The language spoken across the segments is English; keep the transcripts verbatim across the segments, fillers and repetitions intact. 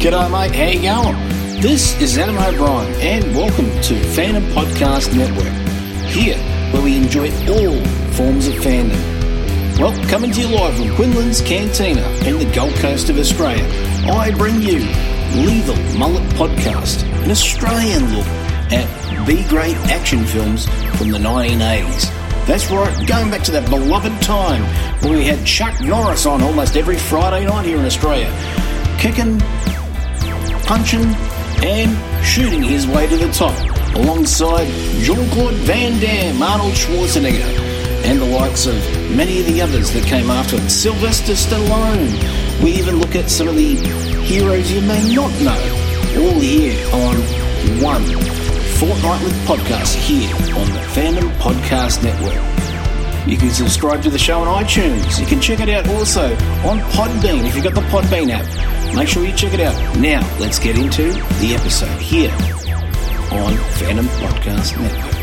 G'day mate, how you going? This is Adam O'Brien and welcome to Fandom Podcast Network, here where we enjoy all forms of fandom. Well, coming to you live from Quinlan's Cantina in the Gold Coast of Australia, I bring you Lethal Mullet Podcast, an Australian look at B-grade action films from the nineteen eighties. That's right, going back to that beloved time when we had Chuck Norris on almost every Friday night here in Australia, kicking, punching and shooting his way to the top, alongside Jean-Claude Van Damme, Arnold Schwarzenegger, and the likes of many of the others that came after him, Sylvester Stallone. We even look at some of the heroes you may not know, all here on one fortnightly podcast here on the Fandom Podcast Network. You can subscribe to the show on iTunes. You can check it out also on Podbean if you've got the Podbean app. Make sure you check it out. Now, let's get into the episode here on Fandom Podcast Network.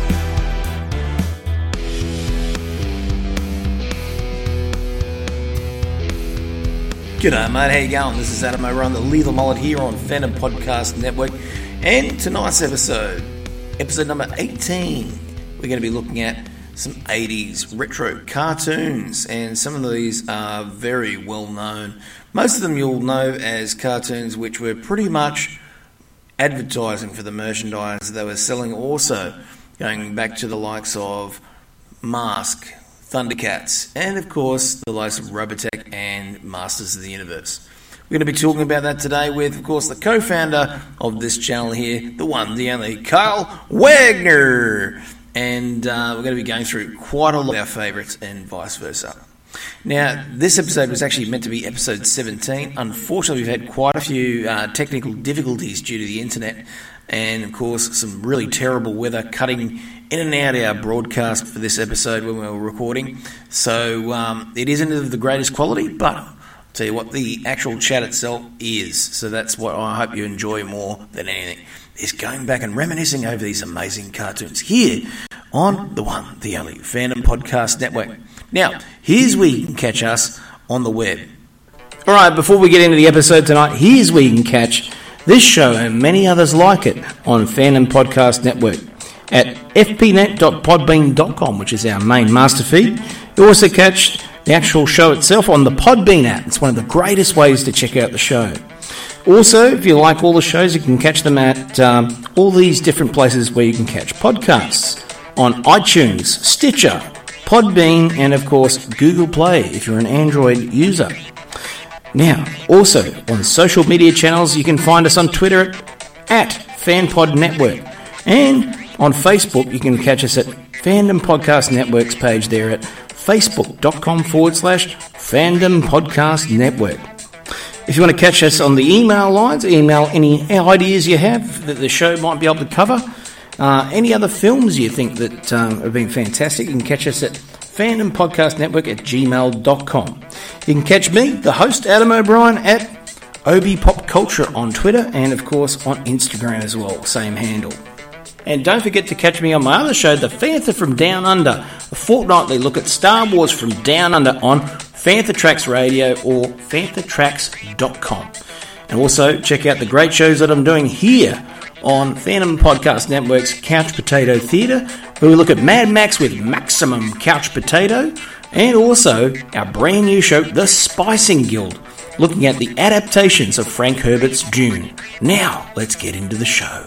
G'day mate, how you going? This is Adam O'Brien, the Lethal Mullet here on Fandom Podcast Network. And tonight's episode, episode number eighteen, we're going to be looking at some eighties retro cartoons, and some of these are very well known. Most of them you'll know as cartoons which were pretty much advertising for the merchandise they were selling, also going back to the likes of Mask, Thundercats, and of course the likes of Robotech and Masters of the Universe. We're going to be talking about that today with, of course, the co-founder of this channel here, the one, the only, Kyle Wagner. And uh, we're going to be going through quite a lot of our favourites and vice versa. Now, this episode was actually meant to be episode seventeen. Unfortunately, we've had quite a few uh, technical difficulties due to the internet, and of course, some really terrible weather cutting in and out our broadcast for this episode when we were recording. So um, it isn't of the greatest quality, but I'll tell you what, the actual chat itself is. So that's what I hope you enjoy more than anything, is going back and reminiscing over these amazing cartoons here on the one, the only Fandom Podcast Network. Now, here's where you can catch us on the web. All right, before we get into the episode tonight, here's where you can catch this show and many others like it on Fandom Podcast Network at f p net dot podbean dot com, which is our main master feed. You also catch the actual show itself on the Podbean app. It's one of the greatest ways to check out the show. Also, if you like all the shows, you can catch them at um, all these different places where you can catch podcasts. On iTunes, Stitcher, Podbean, and of course, Google Play if you're an Android user. Now, also, on social media channels, you can find us on Twitter at FanPod Network. And on Facebook, you can catch us at Fandom Podcast Network's page there at facebook.com forward slash Fandom Podcast Network. If you want to catch us on the email lines, email any ideas you have that the show might be able to cover. Uh, any other films you think that um, have been fantastic, you can catch us at Fandom Podcast Network at gmail dot com. You can catch me, the host, Adam O'Brien, at Obi Pop Culture on Twitter and, of course, on Instagram as well, same handle. And don't forget to catch me on my other show, The Fantha from Down Under, a fortnightly look at Star Wars from Down Under on Fantha Tracks Radio or fantha tracks dot com. And also check out the great shows that I'm doing here on Fandom Podcast Network's Couch Potato Theatre, where we look at Mad Max with Maximum Couch Potato, and also our brand new show, The Spicing Guild, looking at the adaptations of Frank Herbert's Dune. Now, let's get into the show.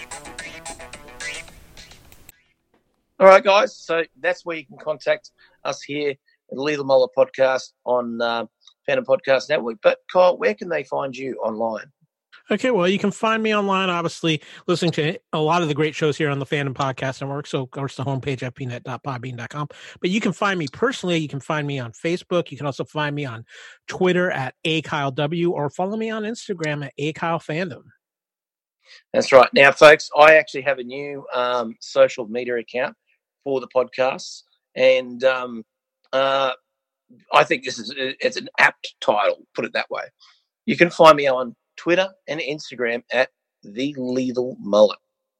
All right, guys, so that's where you can contact us here at the Lethal Mullet Podcast on uh, Fandom Podcast Network. But, Kyle, where can they find you online? Okay, well, you can find me online, obviously, listening to a lot of the great shows here on the Fandom Podcast Network. So, of course, the homepage, f p net dot podbean dot com. But you can find me personally. You can find me on Facebook. You can also find me on Twitter at A Kyle W, or follow me on Instagram at A Kyle Fandom. That's right. Now, folks, I actually have a new um, social media account for the podcasts, and um, uh, I think this is it's an apt title, put it that way. You can find me on Twitter and Instagram at The Lethal Mullet.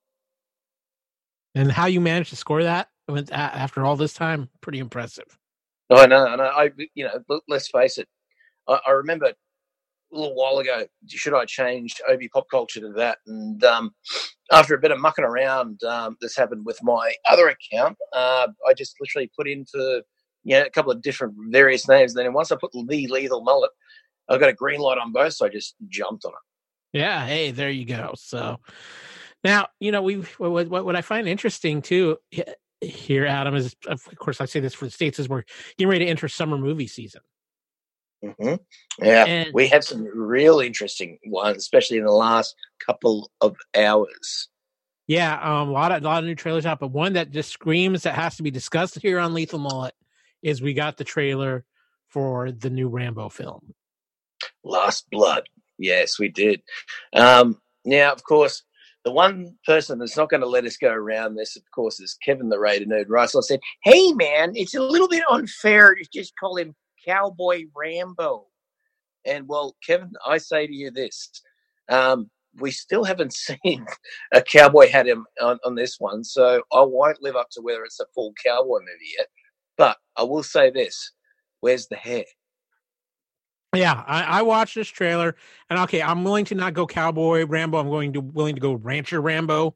And how you managed to score that after all this time, pretty impressive. I know, I know. I, you know, let's face it. I, I remember a little while ago, should I change Obi Pop Culture to that? And um, after a bit of mucking around, um, this happened with my other account. Uh, I just literally put in for you know, a couple of different various names. And then once I put the Lethal Mullet, I got a green light on both, so I just jumped on it. Yeah, hey, there you go. So now, you know, we what, what, what I find interesting too here, Adam, is of course I say this for the States is we're getting ready to enter summer movie season. Mm-hmm. Yeah, and, we had some real interesting ones, especially in the last couple of hours. Yeah, um, a lot of a lot of new trailers out, but one that just screams that has to be discussed here on Lethal Mullet is we got the trailer for the new Rambo film, Last Blood. Yes, we did. Um, now, of course, the one person that's not going to let us go around this, of course, is Kevin the Raider Nerd Russell. Said, "Hey, man, it's a little bit unfair to just call him Cowboy Rambo." And well, Kevin, I say to you this: um, we still haven't seen a cowboy hat him on, on this one, so I won't live up to whether it's a full cowboy movie yet. But I will say this: where's the hair? Yeah, I, I watched this trailer, and okay, I'm willing to not go Cowboy Rambo. I'm going to willing to go Rancher Rambo.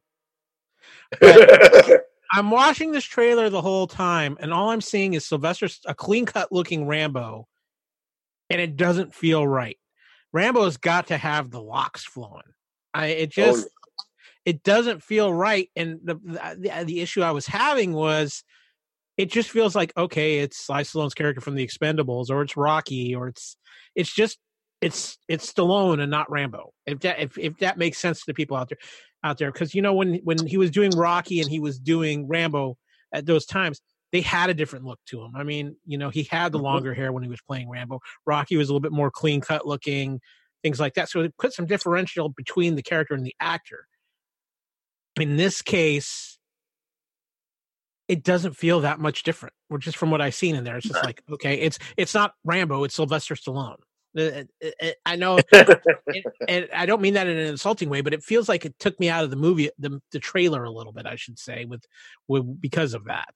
But I'm watching this trailer the whole time, and all I'm seeing is Sylvester, a clean-cut looking Rambo, and it doesn't feel right. Rambo's got to have the locks flowing. I it just oh. it doesn't feel right, and the, the the issue I was having was it just feels like okay, it's Sly Stallone's character from The Expendables, or it's Rocky, or it's it's just it's it's Stallone and not Rambo. If that if, if that makes sense to people out there out there, because you know when when he was doing Rocky and he was doing Rambo at those times, they had a different look to him. I mean, you know, he had the longer hair when he was playing Rambo. Rocky was a little bit more clean cut looking, things like that. So it put some differential between the character and the actor. In this case, it doesn't feel that much different, or just from what I've seen in there. It's just like, okay, it's it's not Rambo, it's Sylvester Stallone. It, it, it, I know, it, and I don't mean that in an insulting way, but it feels like it took me out of the movie, the, the trailer a little bit, I should say, with, with because of that.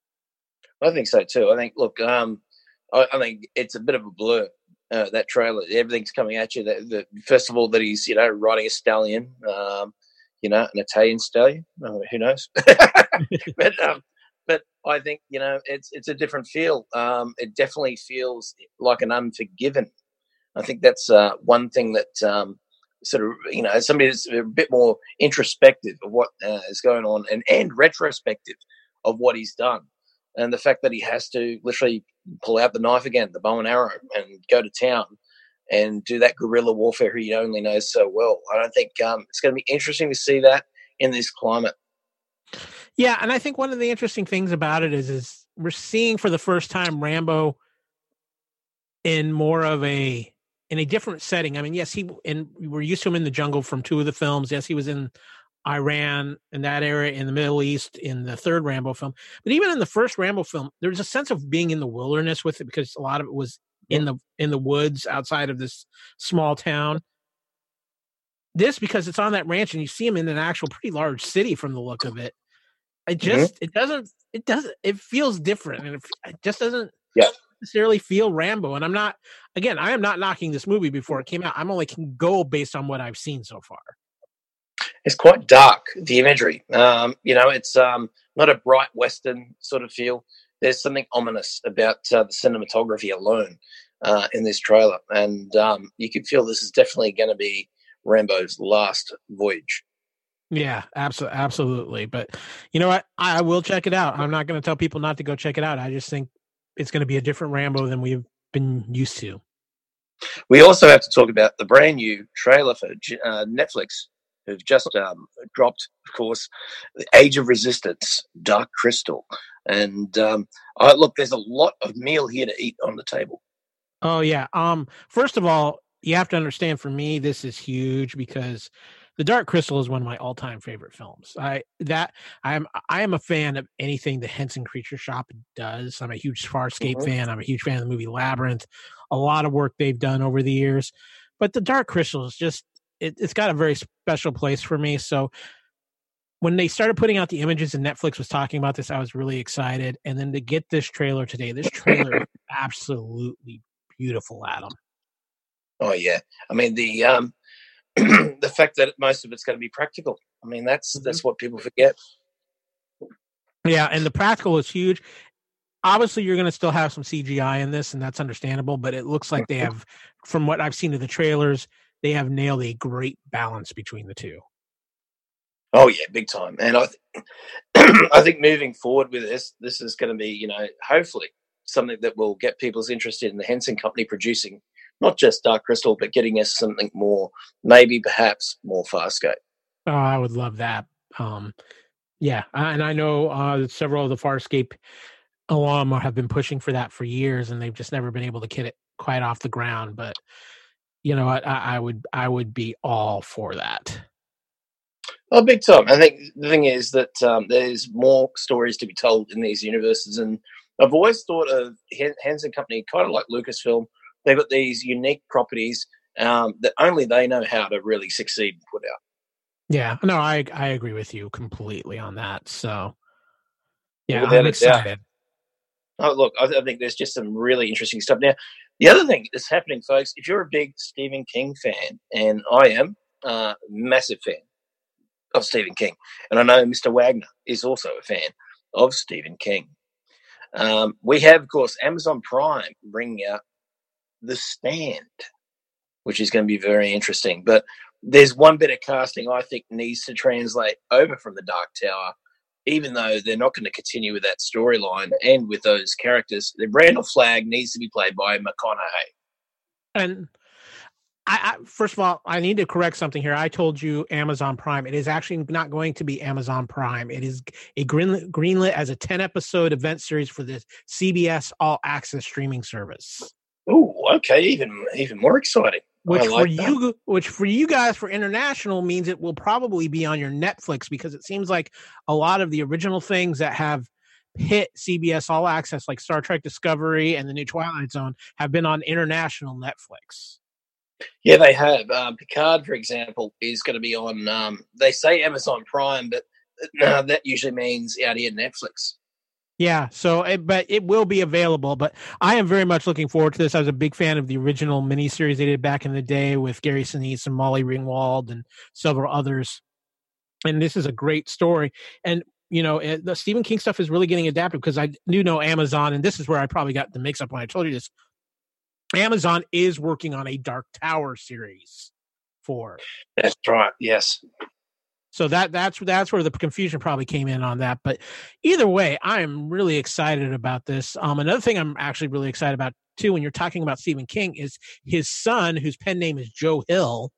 I think so too. I think, look, um, I, I think it's a bit of a blur. Uh, that trailer, everything's coming at you. The, the, first of all, that he's you know riding a stallion, um, you know, an Italian stallion. Oh, who knows? but um, but I think you know it's it's a different feel. Um, it definitely feels like an Unforgiven. I think that's uh, one thing that um, sort of you know somebody who's a bit more introspective of what uh, is going on and and retrospective of what he's done. And the fact that he has to literally pull out the knife again, the bow and arrow, and go to town and do that guerrilla warfare he only knows so well. I don't think um, it's going to be interesting to see that in this climate. Yeah, and I think one of the interesting things about it is, is we're seeing for the first time Rambo in more of a in a different setting. I mean, yes, he and we're used to him in the jungle from two of the films. Yes, he was in Iran in that area, in the Middle East in the third Rambo film. But even in the first Rambo film, there's a sense of being in the wilderness with it because a lot of it was in the in the woods outside of this small town. This, because it's on that ranch and you see him in an actual pretty large city from the look of it, it just mm-hmm. it doesn't it doesn't it feels different, and it, it just doesn't yeah. necessarily feel Rambo. And I'm not again, I am not knocking this movie before it came out. I'm only can go based on what I've seen so far. It's quite dark, the imagery. Um, you know, it's um, not a bright Western sort of feel. There's something ominous about uh, the cinematography alone uh, in this trailer. And um, you can feel this is definitely going to be Rambo's last voyage. Yeah, absolutely. Absolutely. But you know what? I will check it out. I'm not going to tell people not to go check it out. I just think it's going to be a different Rambo than we've been used to. We also have to talk about the brand new trailer for uh, Netflix, who've just um, dropped, of course, The Age of Resistance, Dark Crystal. And um, I, look, there's a lot of meal here to eat on the table. Oh, yeah. Um, first of all, you have to understand, for me, this is huge because The Dark Crystal is one of my all-time favorite films. I that I am I am a fan of anything the Henson Creature Shop does. I'm a huge Farscape mm-hmm. fan. I'm a huge fan of the movie Labyrinth. A lot of work they've done over the years. But The Dark Crystal is just It, it's got a very special place for me. So when they started putting out the images and Netflix was talking about this, I was really excited. And then to get this trailer today, this trailer is absolutely beautiful, Adam. Oh yeah, I mean the um, the fact that most of it's going to be practical. I mean that's mm-hmm. that's what people forget. Yeah, and the practical is huge. Obviously, you're going to still have some C G I in this, and that's understandable. But it looks like they have, from what I've seen of the trailers, they have nailed a great balance between the two. Oh yeah, big time. And I, th- I think moving forward with this, this is going to be, you know, hopefully something that will get people's interested in the Henson Company producing not just Dark Crystal, but getting us something more, maybe perhaps more Farscape. Oh, I would love that. Um, yeah, and I know uh, several of the Farscape alum have been pushing for that for years, and they've just never been able to get it quite off the ground. But you know, I, I would, I would be all for that. Oh, big time. I think the thing is that um, there's more stories to be told in these universes, and I've always thought of Henson Company kind of like Lucasfilm. They've got these unique properties um, that only they know how to really succeed and put out. Yeah, no, I I agree with you completely on that. So, yeah, Without I'm excited. Oh, look, I, I think there's just some really interesting stuff. Now, the other thing that's happening, folks, if you're a big Stephen King fan, and I am a uh, massive fan of Stephen King, and I know Mister Wagner is also a fan of Stephen King. Um, we have, of course, Amazon Prime bringing out The Stand, which is going to be very interesting. But there's one bit of casting I think needs to translate over from The Dark Tower, even though they're not going to continue with that storyline and with those characters. The Randall Flagg needs to be played by McConaughey. And I, I, first of all, I need to correct something here. I told you Amazon Prime. It is actually not going to be Amazon Prime. It is a greenlit, greenlit as a ten episode event series for the C B S All Access streaming service. Oh, okay, even even more exciting. Which like for that. you, which for you guys for international means it will probably be on your Netflix, because it seems like a lot of the original things that have hit C B S All Access, like Star Trek Discovery and the new Twilight Zone, have been on international Netflix. Yeah, they have. Um, Picard, for example, is going to be on, um, they say Amazon Prime, but uh, that usually means out here Netflix. Yeah, so it, but it will be available. But I am very much looking forward to this. I was a big fan of the original miniseries they did back in the day with Gary Sinise and Molly Ringwald and several others. And this is a great story. And, you know, it, the Stephen King stuff is really getting adapted, because I do know Amazon, and this is where I probably got the mix-up when I told you this. Amazon is working on a Dark Tower series for. That's right, yes. So that that's that's where the confusion probably came in on that. But either way, I am really excited about this. Um, another thing I'm actually really excited about too, when you're talking about Stephen King, is his son, whose pen name is Joe Hill.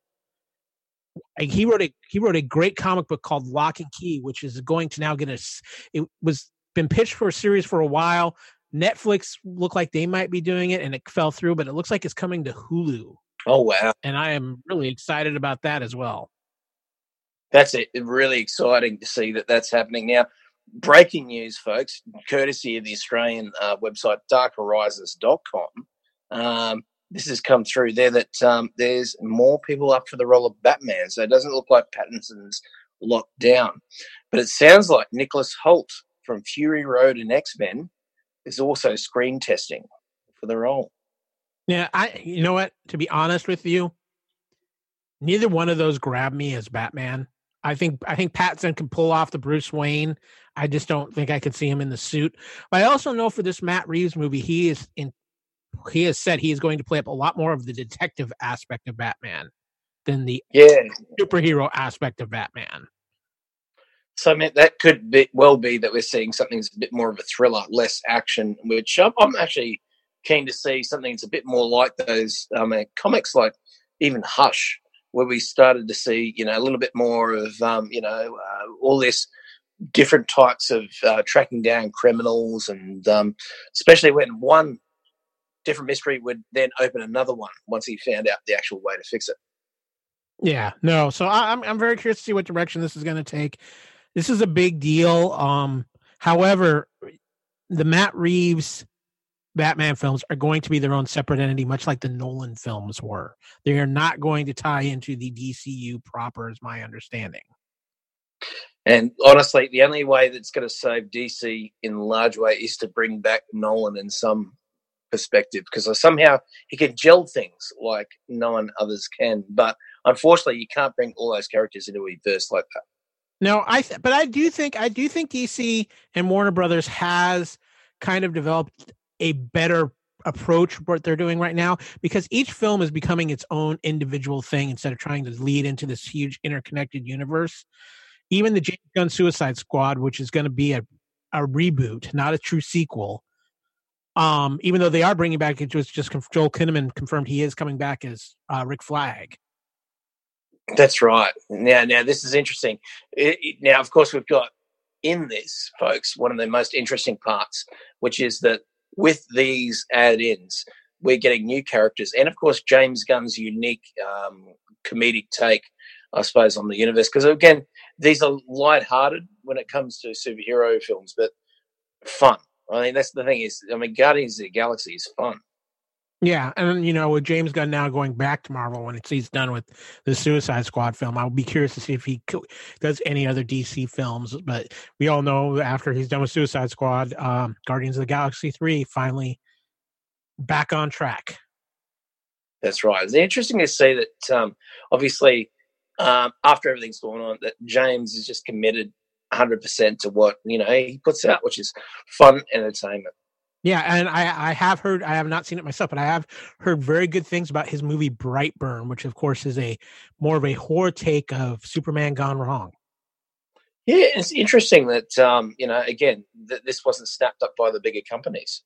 He wrote a he wrote a great comic book called Lock and Key, which is going to now get a. It was been pitched for a series for a while. Netflix looked like they might be doing it, and it fell through. But it looks like it's coming to Hulu. Oh wow! And I am really excited about that as well. That's it. Really exciting to see that that's happening now. Breaking news, folks, courtesy of the Australian uh, website dark horizons dot com. Um, this has come through there that um, there's more people up for the role of Batman. So it doesn't look like Pattinson's locked down. But it sounds like Nicholas Hoult from Fury Road and X-Men is also screen testing for the role. Yeah, I. You know what? To be honest with you, neither one of those grabbed me as Batman. I think I think Pattinson can pull off the Bruce Wayne. I just don't think I could see him in the suit. But I also know for this Matt Reeves movie, he is in. He has said he is going to play up a lot more of the detective aspect of Batman than the yeah. superhero aspect of Batman. So I mean, that could be, well be that we're seeing something that's a bit more of a thriller, less action, which I'm, I'm actually keen to see something that's a bit more like those um, comics, like even Hush, where we started to see, you know, a little bit more of, um, you know, uh, all this different types of uh, tracking down criminals, and um, especially when one different mystery would then open another one once he found out the actual way to fix it. Yeah, no. So I, I'm I'm very curious to see what direction this is going to take. This is a big deal. Um, however, the Matt Reeves Batman films are going to be their own separate entity, much like the Nolan films were. They are not going to tie into the D C U proper, is my understanding. And honestly, the only way that's going to save D C in a large way is to bring back Nolan in some perspective, because somehow he can gel things like no one others can. But unfortunately, you can't bring all those characters into a verse like that. No, I. Th- but I do think I do think D C and Warner Brothers has kind of developed a better approach what they're doing right now, because each film is becoming its own individual thing instead of trying to lead into this huge interconnected universe. Even the James Gunn Suicide Squad, which is going to be a, a reboot, not a true sequel. Um, even though they are bringing back, it was just Joel Kinnaman confirmed he is coming back as uh, Rick Flag. That's right. Now, now this is interesting. It, it, now, of course, we've got in this, folks, one of the most interesting parts, which is that with these add-ins, we're getting new characters, and of course, James Gunn's unique um, comedic take, I suppose, on the universe. Because again, these are light-hearted when it comes to superhero films, but fun. I mean, that's the thing is, I mean, Guardians of the Galaxy is fun. Yeah, and you know, with James Gunn now going back to Marvel when he's done with the Suicide Squad film, I'll be curious to see if he does any other D C films. But we all know after he's done with Suicide Squad, um, Guardians of the Galaxy three finally back on track. That's right. It's interesting to see that, um, obviously, um, after everything's going on, that James is just committed one hundred percent to what, you know, he puts out, which is fun entertainment. Yeah, and I, I have heard, I have not seen it myself, but I have heard very good things about his movie Brightburn, which of course is a more of a horror take of Superman gone wrong. Yeah, it's interesting that, um, you know, again, that this wasn't snapped up by the bigger companies.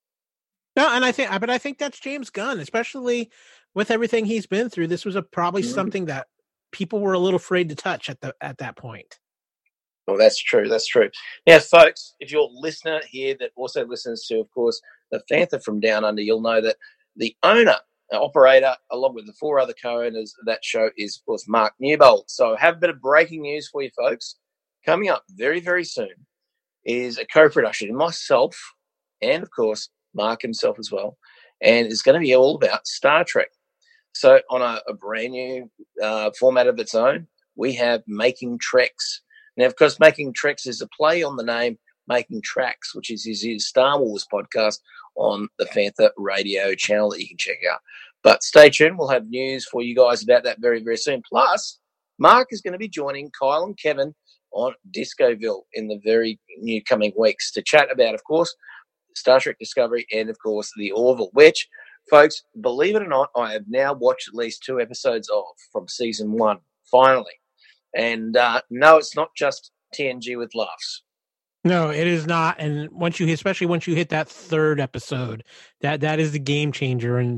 No, and I think, but I think that's James Gunn, especially with everything he's been through. This was a, probably mm-hmm. something that people were a little afraid to touch at the at that point. Well, that's true. That's true. Now, folks, if you're a listener here that also listens to, of course, the Fantha from Down Under, you'll know that the owner, the operator, along with the four other co-owners of that show is, of course, Mark Newbold. So I have a bit of breaking news for you, folks. Coming up very, very soon is a co-production, myself and, of course, Mark himself as well, and it's going to be all about Star Trek. So on a, a brand new uh, format of its own, we have Making Treks. Now, of course, Making Treks is a play on the name Making Tracks, which is his, his Star Wars podcast on the Fantha radio channel that you can check out. But stay tuned. We'll have news for you guys about that very, very soon. Plus, Mark is going to be joining Kyle and Kevin on Discoville in the very new coming weeks to chat about, of course, Star Trek Discovery and, of course, The Orville, which, folks, believe it or not, I have now watched at least two episodes of from season one, finally. And uh, no, it's not just T N G with laughs. No, it is not. And once you, especially once you hit that third episode, that that is the game changer, and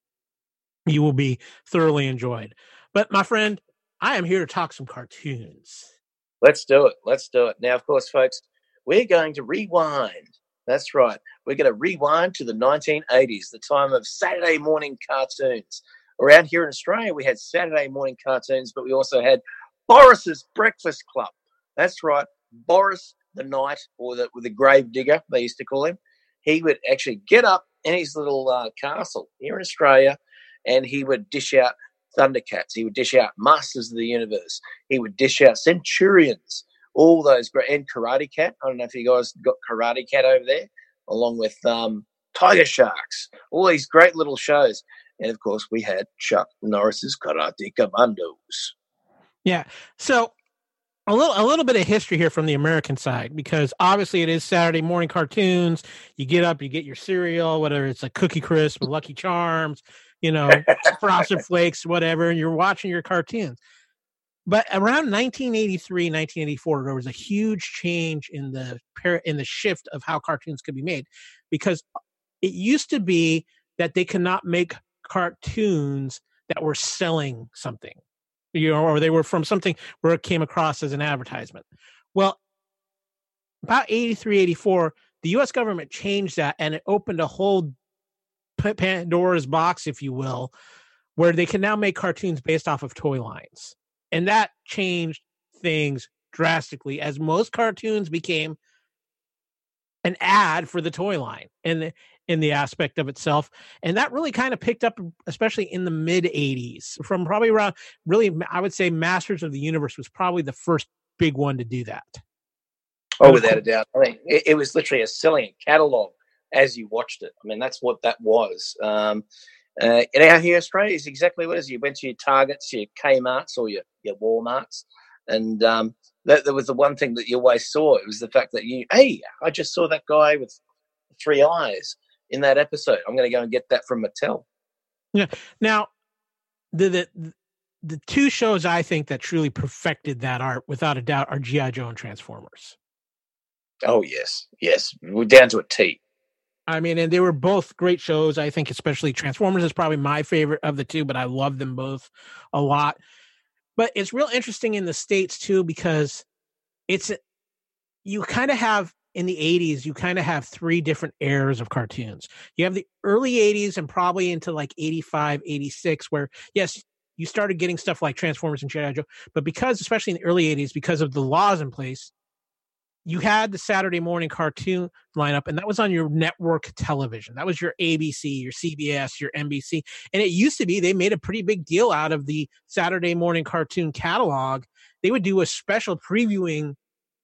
you will be thoroughly enjoyed. But my friend, I am here to talk some cartoons. Let's do it. Let's do it. Now, of course, folks, we're going to rewind. That's right. We're going to rewind to the nineteen eighties, the time of Saturday morning cartoons. Around here in Australia, we had Saturday morning cartoons, but we also had Boris's Breakfast Club. That's right. Boris the Knight, or the, the grave digger, they used to call him. He would actually get up in his little uh, castle here in Australia, and he would dish out Thundercats. He would dish out Masters of the Universe. He would dish out Centurions, all those great, and Karate Cat. I don't know if you guys got Karate Cat over there, along with um, Tiger Sharks, all these great little shows. And, of course, we had Chuck Norris's Karate Commandos. Yeah. So a little a little bit of history here from the American side, because obviously it is Saturday morning cartoons. You get up, you get your cereal, whether it's a Cookie Crisp or Lucky Charms, you know, Frosted Flakes, whatever, and you're watching your cartoons. But around nineteen eighty-three, nineteen eighty-four, there was a huge change in the in the shift of how cartoons could be made, because it used to be that they could not make cartoons that were selling something, you know, or they were from something where it came across as an advertisement. Well, about eighty-three, eighty-four, the U S government changed that, and it opened a whole Pandora's box, if you will, where they can now make cartoons based off of toy lines. And that changed things drastically, as most cartoons became an ad for the toy line in the, in the aspect of itself. And that really kind of picked up, especially in the mid eighties, from probably around, really, I would say Masters of the Universe was probably the first big one to do that. Oh, without a doubt. I mean, it, it was literally a selling catalog as you watched it. I mean, that's what that was. Um, uh, and out here in Australia is exactly what it is. You went to your Targets, your Kmarts, or your, your Walmarts, and um, that, that was the one thing that you always saw. It was the fact that you, hey, I just saw that guy with three eyes in that episode. I'm going to go and get that from Mattel. Yeah. Now, the the the two shows I think that truly perfected that art, without a doubt, are G I. Joe and Transformers. Oh yes, yes, we're down to a T. I mean, and they were both great shows. I think especially Transformers is probably my favorite of the two, but I love them both a lot. But it's real interesting in the States too, because it's, you kind of have, in the eighties, you kind of have three different eras of cartoons. You have the early eighties and probably into like eighty-five, eighty-six, where yes, you started getting stuff like Transformers and G I. Joe, but because, especially in the early eighties, because of the laws in place, you had the Saturday morning cartoon lineup, and that was on your network television. That was your A B C, your C B S, your N B C. And it used to be, they made a pretty big deal out of the Saturday morning cartoon catalog. They would do a special previewing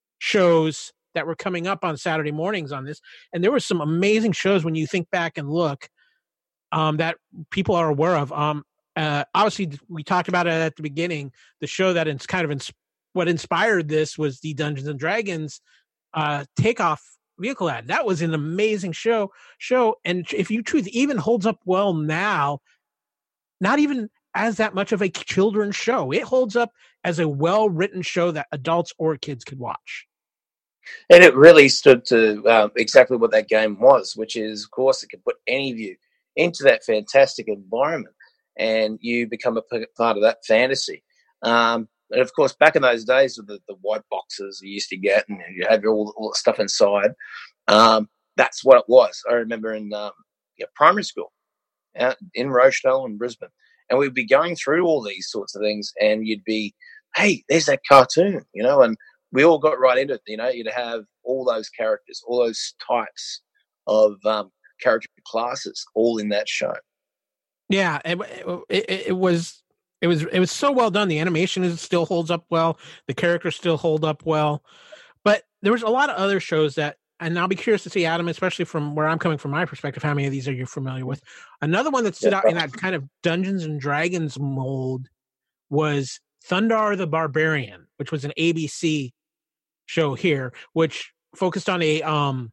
shows that were coming up on Saturday mornings on this. And there were some amazing shows when you think back and look um, that people are aware of. Um, uh, obviously, we talked about it at the beginning. The show that it's kind of inspired, what inspired this was the Dungeons and Dragons uh, takeoff vehicle ad. That was an amazing show. Show, and if you truth even holds up well now, not even as that much of a children's show. It holds up as a well-written show that adults or kids could watch. And it really stood to um, exactly what that game was, which is, of course, it could put any of you into that fantastic environment, and you become a part of that fantasy. Um, And, of course, back in those days with the, the white boxes you used to get and you have all, all the stuff inside, um, that's what it was. I remember in um, yeah, primary school out in Rochdale and Brisbane, and we'd be going through all these sorts of things, and you'd be, hey, there's that cartoon, you know, and we all got right into it. You know, you'd have all those characters, all those types of um, character classes all in that show. Yeah, it, it, it was... It was it was so well done. The animation is, still holds up well. The characters still hold up well. But there was a lot of other shows that, and I'll be curious to see, Adam, especially from where I'm coming from my perspective, how many of these are you familiar with? Another one that stood yeah. out in that kind of Dungeons and Dragons mold was Thundarr the Barbarian, which was an A B C show here, which focused on a um,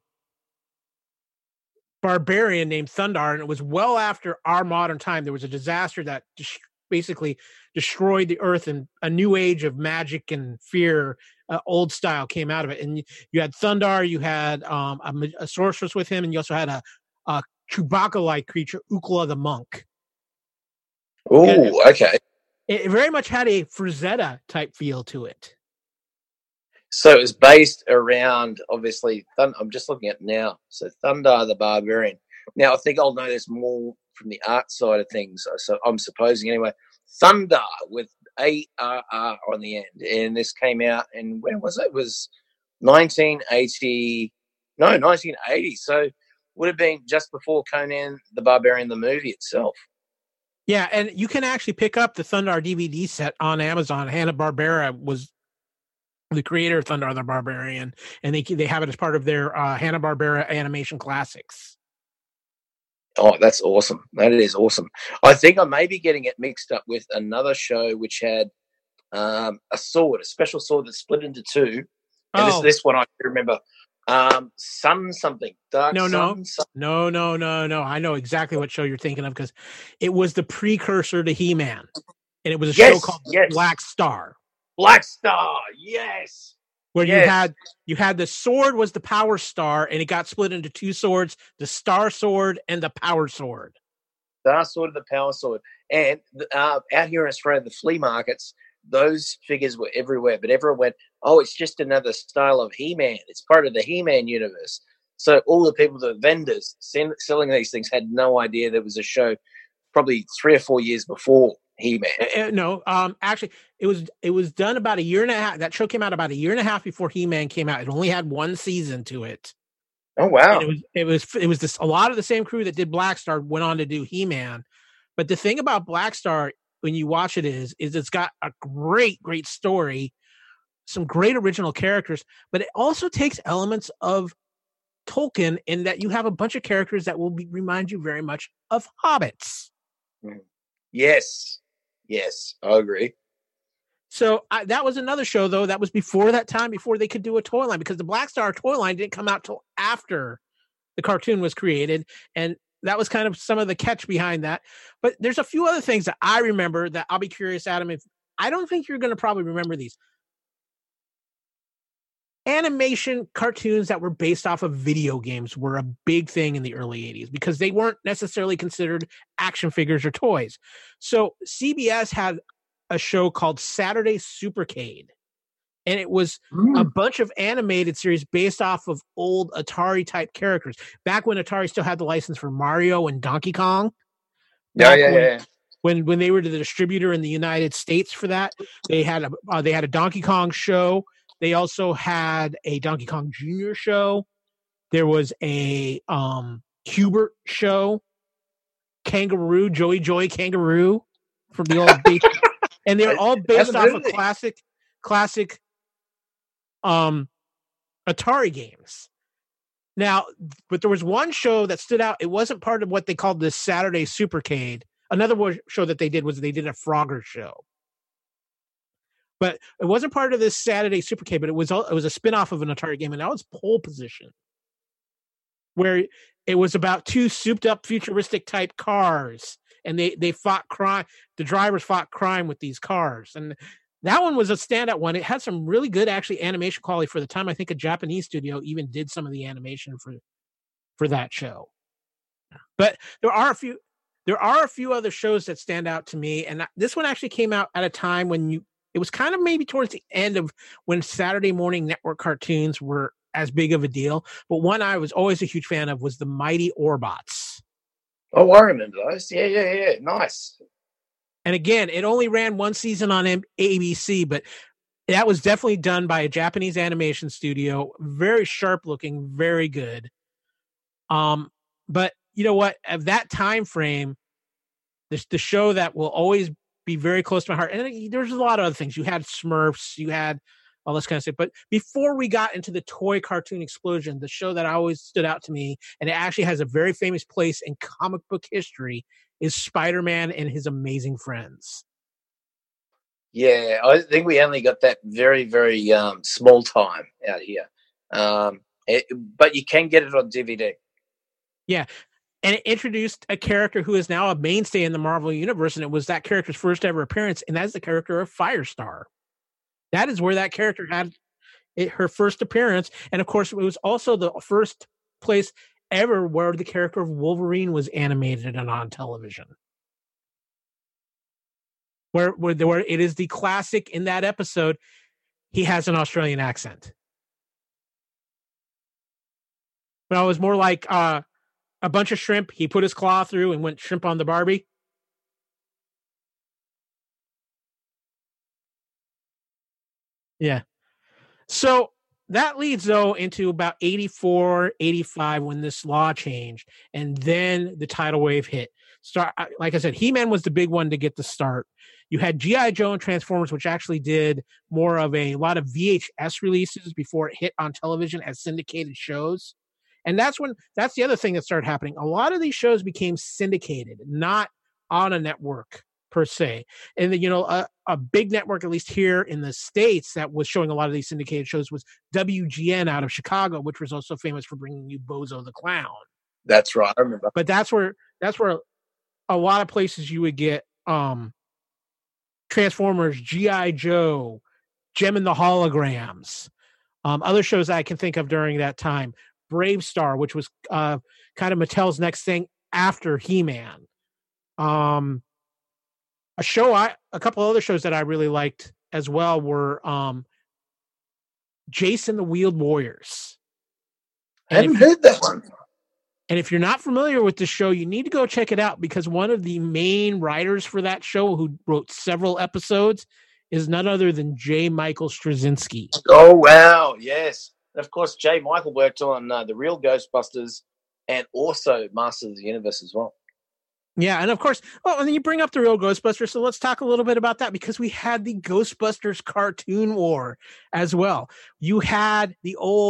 barbarian named Thundarr, and it was well after our modern time. There was a disaster that just basically destroyed the earth, and a new age of magic and fear, uh, old style, came out of it. And you, you had Thundarr, you had um, a, a sorceress with him, and you also had a, a Chewbacca-like creature, Ookla the monk. Oh, okay. It, it very much had a Frazetta type feel to it. So it was based around, obviously, Thund- I'm just looking at it now. So Thundarr the Barbarian. Now, I think I'll know this more from the art side of things, so I'm supposing anyway. Thundarr with A R R on the end, and this came out, and when was it? It was nineteen eighty, no, nineteen eighty, so would have been just before Conan the Barbarian, the movie itself. Yeah, and you can actually pick up the Thundarr D V D set on Amazon. Hanna-Barbera was the creator of Thundarr the Barbarian, and they they have it as part of their uh, Hanna-Barbera Animation Classics. Oh, that's awesome. That is awesome. I think I may be getting it mixed up with another show which had um, a sword, a special sword that split into two. And oh. this, this one I remember. Um, Sun something. Dark no, Sun, no. Sun. No, no, no, no. I know exactly what show you're thinking of, because it was the precursor to He-Man. And it was a yes, show called yes. Black Star. Black Star, yes. Where yes. you had you had the sword was the Power Star, and it got split into two swords, the Star Sword and the Power Sword. Star Sword and the Power Sword. And uh, out here in Australia, the flea markets, those figures were everywhere. But everyone went, oh, it's just another style of He-Man. It's part of the He-Man universe. So all the people, the vendors selling these things had no idea there was a show probably three or four years before He-Man. Uh, no, um, actually, it was it was done about a year and a half. That show came out about a year and a half before He-Man came out. It only had one season to it. Oh wow! And it was it was it was this a lot of the same crew that did Black Star went on to do He-Man. But the thing about Black Star, when you watch it, is is it's got a great great story, some great original characters, but it also takes elements of Tolkien in that you have a bunch of characters that will be, remind you very much of hobbits. Yes. Yes, I agree. So I, that was another show, though, that was before that time, before they could do a toy line, because the Black Star toy line didn't come out till after the cartoon was created. And that was kind of some of the catch behind that. But there's a few other things that I remember that I'll be curious, Adam, if I don't think you're going to probably remember these. Animation cartoons that were based off of video games were a big thing in the early eighties because they weren't necessarily considered action figures or toys. So C B S had a show called Saturday Supercade, and it was mm. a bunch of animated series based off of old Atari type characters. Back when Atari still had the license for Mario and Donkey Kong. Yeah, yeah, when, yeah. When when they were the distributor in the United States for that, they had a uh, they had a Donkey Kong show. They also had a Donkey Kong Junior show. There was a um, Hubert show, Kangaroo, Joey Joey Kangaroo from the old beach. And they're all based off of classic, classic um, Atari games. Now, but there was one show that stood out. It wasn't part of what they called the Saturday Supercade. Another show that they did was they did a Frogger show. But it wasn't part of this Saturday Supercade, but it was it was a spinoff of an Atari game, and that was Pole Position, where it was about two souped-up futuristic type cars, and they they fought crime. The drivers fought crime with these cars, and that one was a standout one. It had some really good, actually, animation quality for the time. I think a Japanese studio even did some of the animation for for that show. But there are a few there are a few other shows that stand out to me, and this one actually came out at a time when you. It was kind of maybe towards the end of when Saturday morning network cartoons were as big of a deal. But one I was always a huge fan of was the Mighty Orbots. Oh, I remember those. Yeah, yeah, yeah. Nice. And again, it only ran one season on A B C, but that was definitely done by a Japanese animation studio. Very sharp looking, very good. Um, but you know what? Of that time frame, this the show that will always be very close to my heart. And there's a lot of other things. You had Smurfs, you had all this kind of stuff. But before we got into the toy cartoon explosion, the show that always stood out to me, and it actually has a very famous place in comic book history, is Spider-Man and His Amazing Friends. Yeah, I think we only got that very, very um, small time out here. Um, it, but you can get it on D V D. Yeah. And it introduced a character who is now a mainstay in the Marvel Universe, and it was that character's first ever appearance, and that's the character of Firestar. That is where that character had it, her first appearance, and of course, it was also the first place ever where the character of Wolverine was animated and on television. Where, where, where it is the classic in that episode, he has an Australian accent. But I was more like... uh a bunch of shrimp. He put his claw through and went shrimp on the Barbie. Yeah. So that leads, though, into about eighty-four, eighty-five when this law changed. And then the tidal wave hit. Start, like I said, He-Man was the big one to get the start. You had G I. Joe and Transformers, which actually did more of a, a lot of V H S releases before it hit on television as syndicated shows. And that's when, that's the other thing that started happening. A lot of these shows became syndicated, not on a network per se. And, you know, a, a big network, at least here in the States, that was showing a lot of these syndicated shows was W G N out of Chicago, which was also famous for bringing you Bozo the Clown. That's right. I remember. But that's where, that's where a lot of places you would get um, Transformers, G I. Joe, Gem and the Holograms, um, other shows that I can think of during that time. Brave Star, which was uh, kind of Mattel's next thing after He-Man. Um, a show I, a couple other shows that I really liked as well were um, Jason the Wheeled Warriors. I haven't heard that one. And if you're not familiar with the show, you need to go check it out because one of the main writers for that show, who wrote several episodes, is none other than J. Michael Straczynski. Oh wow, yes. And of course, J. Michael worked on uh, the real Ghostbusters and also Masters of the Universe as well. Yeah, and of course, well, and then you bring up the real Ghostbusters, so let's talk a little bit about that because we had the Ghostbusters cartoon war as well. You had the old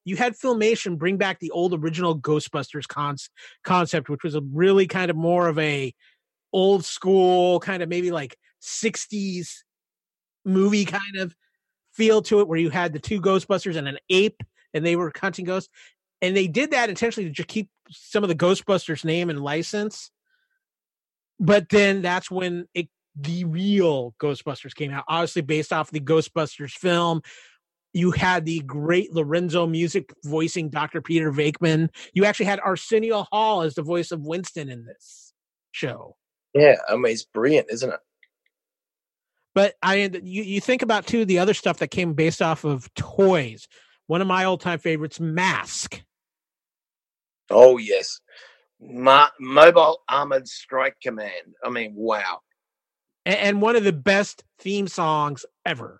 you had Filmation bring back the old original Ghostbusters con- concept, which was a really kind of more of a old school kind of maybe like sixties movie kind of feel to it, where you had the two Ghostbusters and an ape, and they were hunting ghosts. And they did that intentionally to just keep some of the Ghostbusters name and license. But then that's when it, the real Ghostbusters came out, obviously based off the Ghostbusters film. You had the great Lorenzo Music voicing Doctor Peter Venkman. You actually had Arsenio Hall as the voice of Winston in this show. Yeah, I mean, it's brilliant, isn't it? But I, you, you think about too the other stuff that came based off of toys. One of my old time favorites, Mask. Oh yes, Ma- Mobile Armored Strike Command. I mean, wow. And, and one of the best theme songs ever.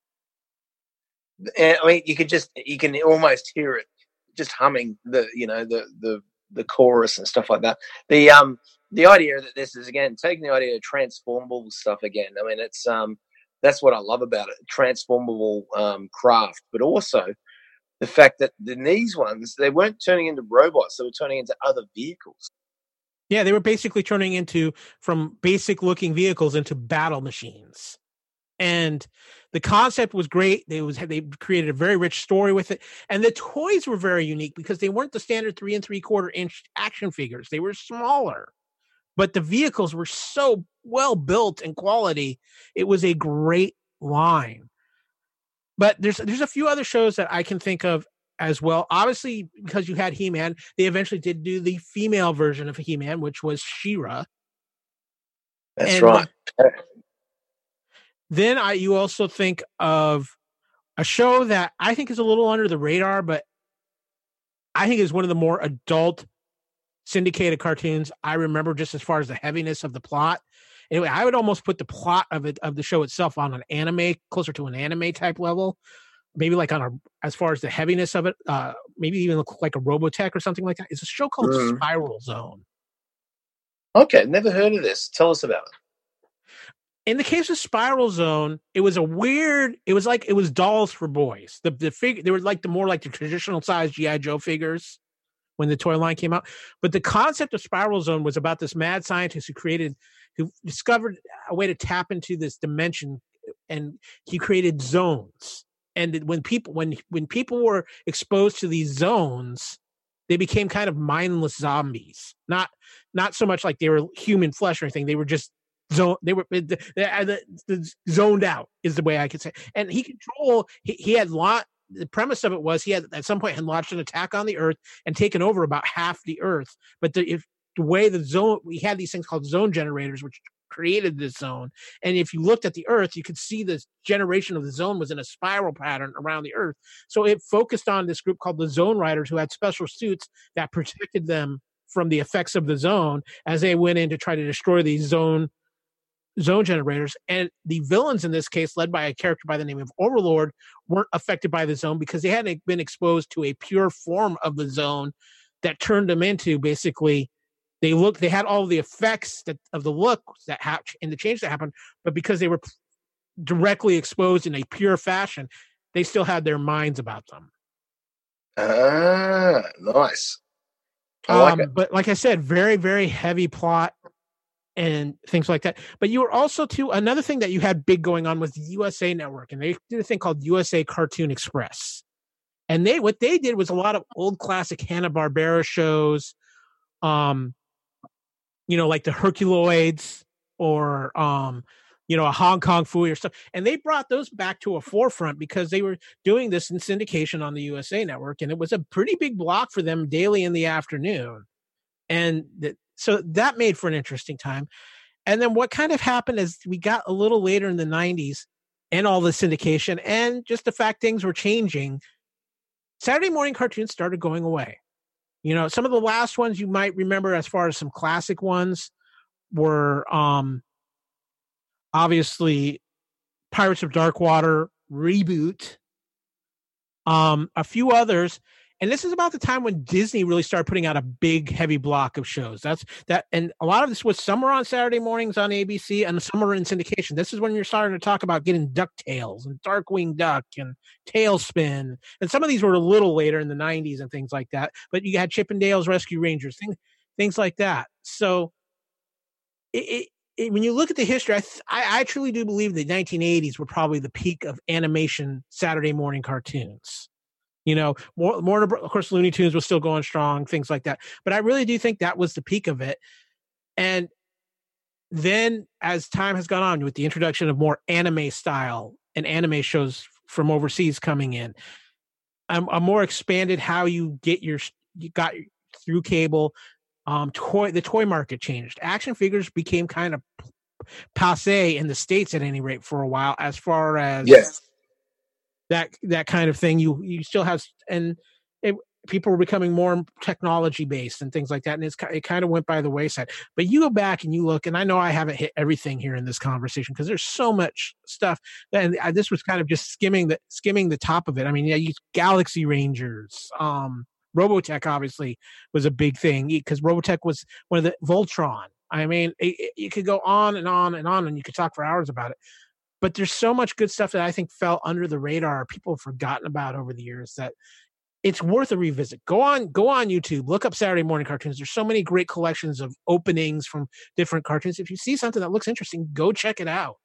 And, I mean, you could just you can almost hear it just humming the you know the the the chorus and stuff like that. The um the idea that this is again taking the idea of transformable stuff again. I mean, it's um that's what I love about it, transformable um, craft, but also the fact that the these ones, they weren't turning into robots; they were turning into other vehicles. Yeah, they were basically turning into from basic looking vehicles into battle machines. And the concept was great. They was they created a very rich story with it, and the toys were very unique because they weren't the standard three and three quarter inch action figures. They were smaller, but the vehicles were so well built and quality. It was a great line. But there's there's a few other shows that I can think of as well. Obviously, because you had He-Man, they eventually did do the female version of He-Man, which was She-Ra. That's and right. Then I, you also think of a show that I think is a little under the radar, but I think is one of the more adult syndicated cartoons I remember, just as far as the heaviness of the plot. Anyway, I would almost put the plot of it of the show itself on an anime, closer to an anime type level, maybe like on a as far as the heaviness of it, uh, maybe even look like a Robotech or something like that. It's a show called mm. Spiral Zone. Okay, never heard of this. Tell us about it. In the case of Spiral Zone, it was a weird. It was like it was dolls for boys. The the figure they were like the more like the traditional size G I. Joe figures when the toy line came out. But the concept of Spiral Zone was about this mad scientist who created, who discovered a way to tap into this dimension, and he created zones. And when people when when people were exposed to these zones, they became kind of mindless zombies. Not not so much like they were human flesh or anything. They were just zone. They were the, the, the zoned out is the way I could say. And he control. He, he had lot. The premise of it was he had at some point had launched an attack on the Earth and taken over about half the Earth. But the, if the way the zone, we had these things called zone generators, which created this zone. And if you looked at the Earth, you could see this generation of the zone was in a spiral pattern around the Earth. So it focused on this group called the Zone Riders, who had special suits that protected them from the effects of the zone as they went in to try to destroy these zone zone generators. And the villains in this case, led by a character by the name of Overlord, weren't affected by the zone because they hadn't been exposed to a pure form of the zone that turned them into basically they look they had all the effects that of the look that happened and the change that happened, but because they were directly exposed in a pure fashion, they still had their minds about them. Ah, nice. I like um, it. But like I said, very, very heavy plot and things like that. But you were also, too, another thing that you had big going on was the U S A Network, and they did a thing called U S A Cartoon Express. And they what they did was a lot of old classic Hanna-Barbera shows, um, you know, like the Herculoids or, um, you know, a Hong Kong Phooey or stuff. And they brought those back to a forefront because they were doing this in syndication on the U S A Network. And it was a pretty big block for them daily in the afternoon. And the, so that made for an interesting time. And then what kind of happened is we got a little later in the nineties and all the syndication and just the fact things were changing. Saturday morning cartoons started going away. You know, some of the last ones you might remember as far as some classic ones were um, obviously Pirates of Darkwater, Reboot, um, a few others. And this is about the time when Disney really started putting out a big, heavy block of shows. That's that, and a lot of this was some were on Saturday mornings on A B C, and some were in syndication. This is when you're starting to talk about getting DuckTales and Darkwing Duck and Tailspin, and some of these were a little later in the nineties and things like that. But you had Chip and Dale's Rescue Rangers, things things like that. So, it, it, it, when you look at the history, I, th- I I truly do believe the nineteen eighties were probably the peak of animation Saturday morning cartoons. You know, more, more, of course, Looney Tunes was still going strong, things like that. But I really do think that was the peak of it. And then as time has gone on with the introduction of more anime style and anime shows from overseas coming in, a, a more expanded how you get your, you got through cable, um, toy, the toy market changed. Action figures became kind of passe in the States at any rate for a while, as far as yes. that that kind of thing. You you still have, and it, people were becoming more technology based and things like that, and it's it kind of went by the wayside. But you go back and you look, and I know I haven't hit everything here in this conversation because there's so much stuff, and I, this was kind of just skimming the skimming the top of it. I mean, yeah, you Galaxy Rangers, um, Robotech obviously was a big thing because Robotech was one of the Voltron. I mean, it, it, you could go on and on and on, and you could talk for hours about it. But there's so much good stuff that I think fell under the radar, people have forgotten about over the years, that it's worth a revisit. Go on, go on YouTube, look up Saturday morning cartoons. There's so many great collections of openings from different cartoons. If you see something that looks interesting, go check it out.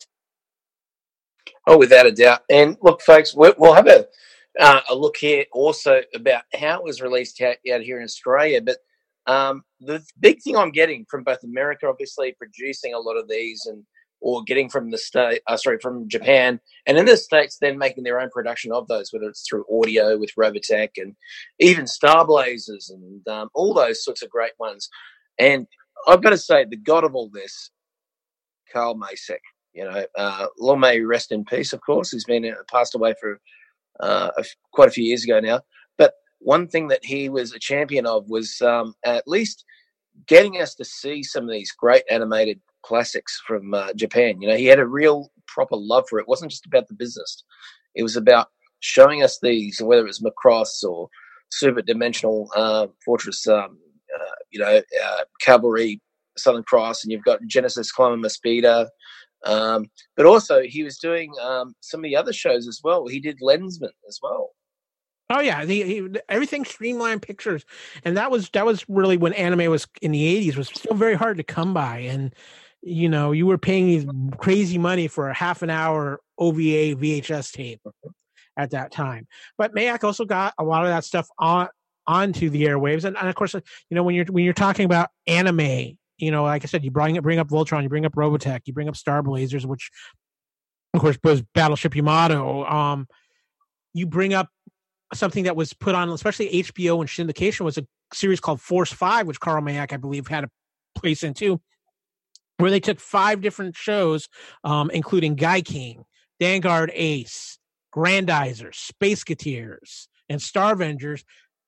Oh, without a doubt. And look, folks, we'll have a uh, a look here also about how it was released out, out here in Australia. But um, the big thing I'm getting from both America, obviously producing a lot of these, and or getting from the state, uh, sorry, from Japan, and in the States, then making their own production of those, whether it's through audio with Robotech and even Star Blazers and um, all those sorts of great ones. And I've got to say, the god of all this, Carl Macek, you know, uh, long may he rest in peace, of course. He's been uh, passed away for uh, a, quite a few years ago now. But one thing that he was a champion of was um, at least getting us to see some of these great animated classics from uh, Japan. You know, he had a real proper love for it. It wasn't just about the business. It was about showing us these, whether it was Macross or Super Dimensional uh, Fortress, um, uh, you know, uh, Cavalry, Southern Cross, and you've got Genesis Climber Mospeada. Um, but also he was doing um, some of the other shows as well. He did Lensman as well. Oh yeah, the, he, everything Streamline Pictures, and that was that was really when anime was in the eighties was still very hard to come by, and you know you were paying these crazy money for a half an hour O V A V H S tape at that time. But Mayak also got a lot of that stuff on onto the airwaves, and, and of course, you know when you're when you're talking about anime, you know, like I said, you bring up bring up Voltron, you bring up Robotech, you bring up Star Blazers, which of course was Battleship Yamato. Um, you bring up something that was put on, especially H B O and syndication, was a series called Force Five, which Carl Mayak, I believe, had a place in too, where they took five different shows, um, including Guy King, Vanguard Ace, Grandizers, Space Gateers, and Starvengers,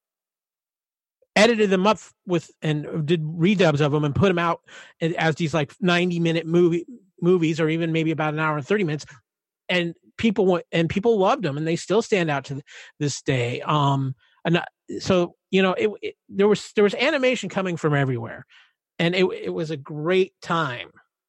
edited them up with and did redubs of them and put them out as these like ninety minute movie movies, or even maybe about an hour and thirty minutes. And people and people loved them, and they still stand out to this day. Um, and so you know, it, it, there was there was animation coming from everywhere, and it it was a great time.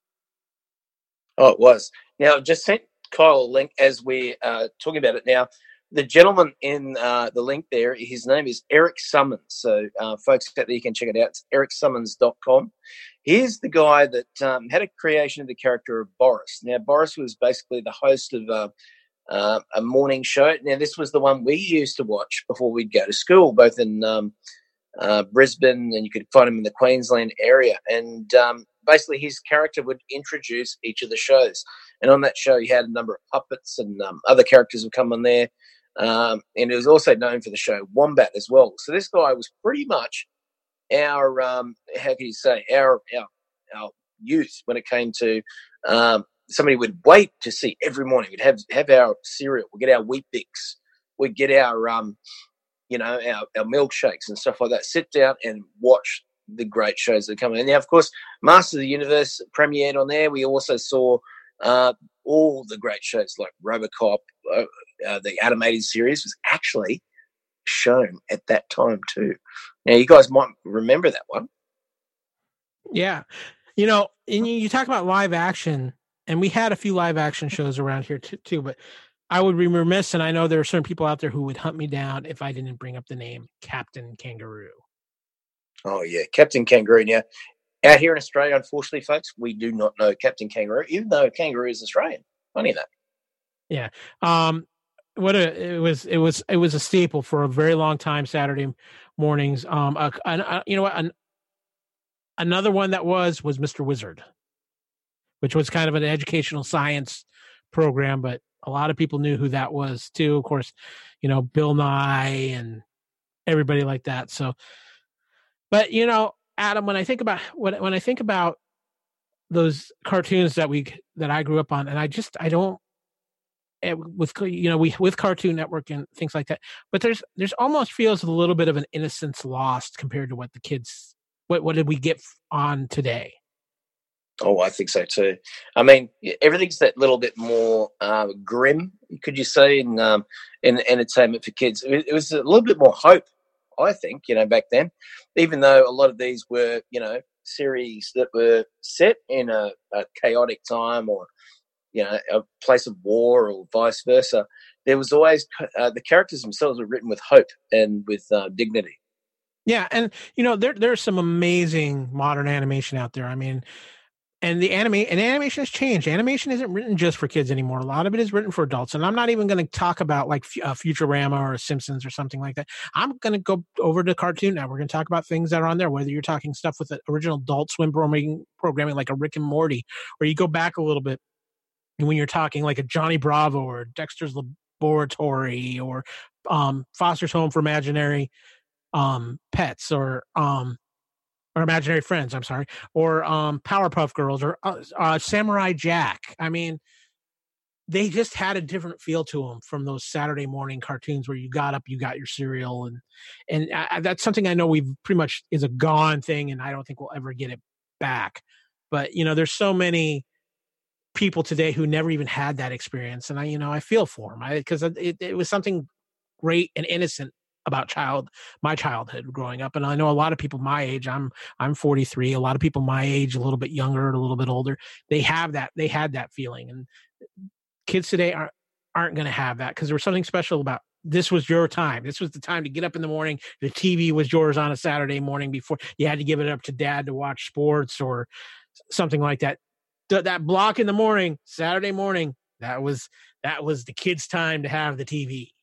Oh, it was. Now, just sent Kyle a link as we're uh, talking about it now. The gentleman in uh, the link there, his name is Eric Summons. So, uh, folks out there, you can check it out. It's eric summons dot com. He's the guy that um, had a creation of the character of Boris. Now, Boris was basically the host of uh, uh, a morning show. Now, this was the one we used to watch before we'd go to school, both in um, uh, Brisbane, and you could find him in the Queensland area. And um, basically, his character would introduce each of the shows. And on that show, he had a number of puppets, and um, other characters would come on there. Um, and he was also known for the show Wombat as well. So this guy was pretty much our, um, how can you say, our, our, our youth when it came to um, somebody would wait to see every morning. We'd have, have our cereal, we'd get our Wheat Bix, we'd get our, um, you know, our, our milkshakes and stuff like that, sit down and watch the great shows that come in. And now, of course, Masters of the Universe premiered on there. We also saw uh, all the great shows like RoboCop. Uh, uh, the animated series was actually shown at that time too. Now, you guys might remember that one. Yeah. You know, and you, you talk about live action, and we had a few live action shows around here too, too, but I would be remiss, and I know there are certain people out there who would hunt me down if I didn't bring up the name Captain Kangaroo. Oh, yeah, Captain Kangaroo. Now, out here in Australia, unfortunately, folks, we do not know Captain Kangaroo, even though Kangaroo is Australian. Funny that. Yeah. Um, what a, it was, it was, it was a staple for a very long time, Saturday mornings. Um, uh, uh, you know what? An, another one that was, was Mister Wizard, which was kind of an educational science program, but a lot of people knew who that was too. Of course, you know, Bill Nye and everybody like that. So, but you know, Adam, when I think about when when I think about those cartoons that we that I grew up on, and I just I don't with you know we with Cartoon Network and things like that, but there's there's almost feels a little bit of an innocence lost compared to what the kids what what did we get on today. Oh, I think so too. I mean, everything's that little bit more uh, grim, could you say, in um, in entertainment for kids. It, it was a little bit more hope, I think, you know, back then. Even though a lot of these were, you know, series that were set in a, a chaotic time, or you know, a place of war, or vice versa, there was always uh, the characters themselves were written with hope and with uh, dignity. Yeah, and you know, there there's some amazing modern animation out there. I mean. And the anime and animation has changed. Animation isn't written just for kids anymore. A lot of it is written for adults. And I'm not even going to talk about like uh, Futurama or Simpsons or something like that. I'm going to go over to Cartoon Network and talk about things that are on there, whether you're talking stuff with the original Adult Swim programming, programming like a Rick and Morty, or you go back a little bit and when you're talking like a Johnny Bravo or Dexter's Laboratory or um, Foster's Home for Imaginary um, Pets or um, or Imaginary Friends, I'm sorry, or um, Powerpuff Girls, or uh, uh, Samurai Jack. I mean, they just had a different feel to them from those Saturday morning cartoons where you got up, you got your cereal, and and I, that's something I know we've pretty much is a gone thing, and I don't think we'll ever get it back. But you know, there's so many people today who never even had that experience, and I, you know, I feel for them because it, it was something great and innocent about child my childhood growing up. And I know a lot of people my age, I'm I'm forty-three, a lot of people my age, a little bit younger, a little bit older, they have that they had that feeling. And kids today aren't aren't going to have that because there was something special about this was your time. This was the time to get up in the morning. The T V was yours on a Saturday morning before you had to give it up to dad to watch sports or something like that. Th- that block in the morning, Saturday morning, that was that was the kids' time to have the T V.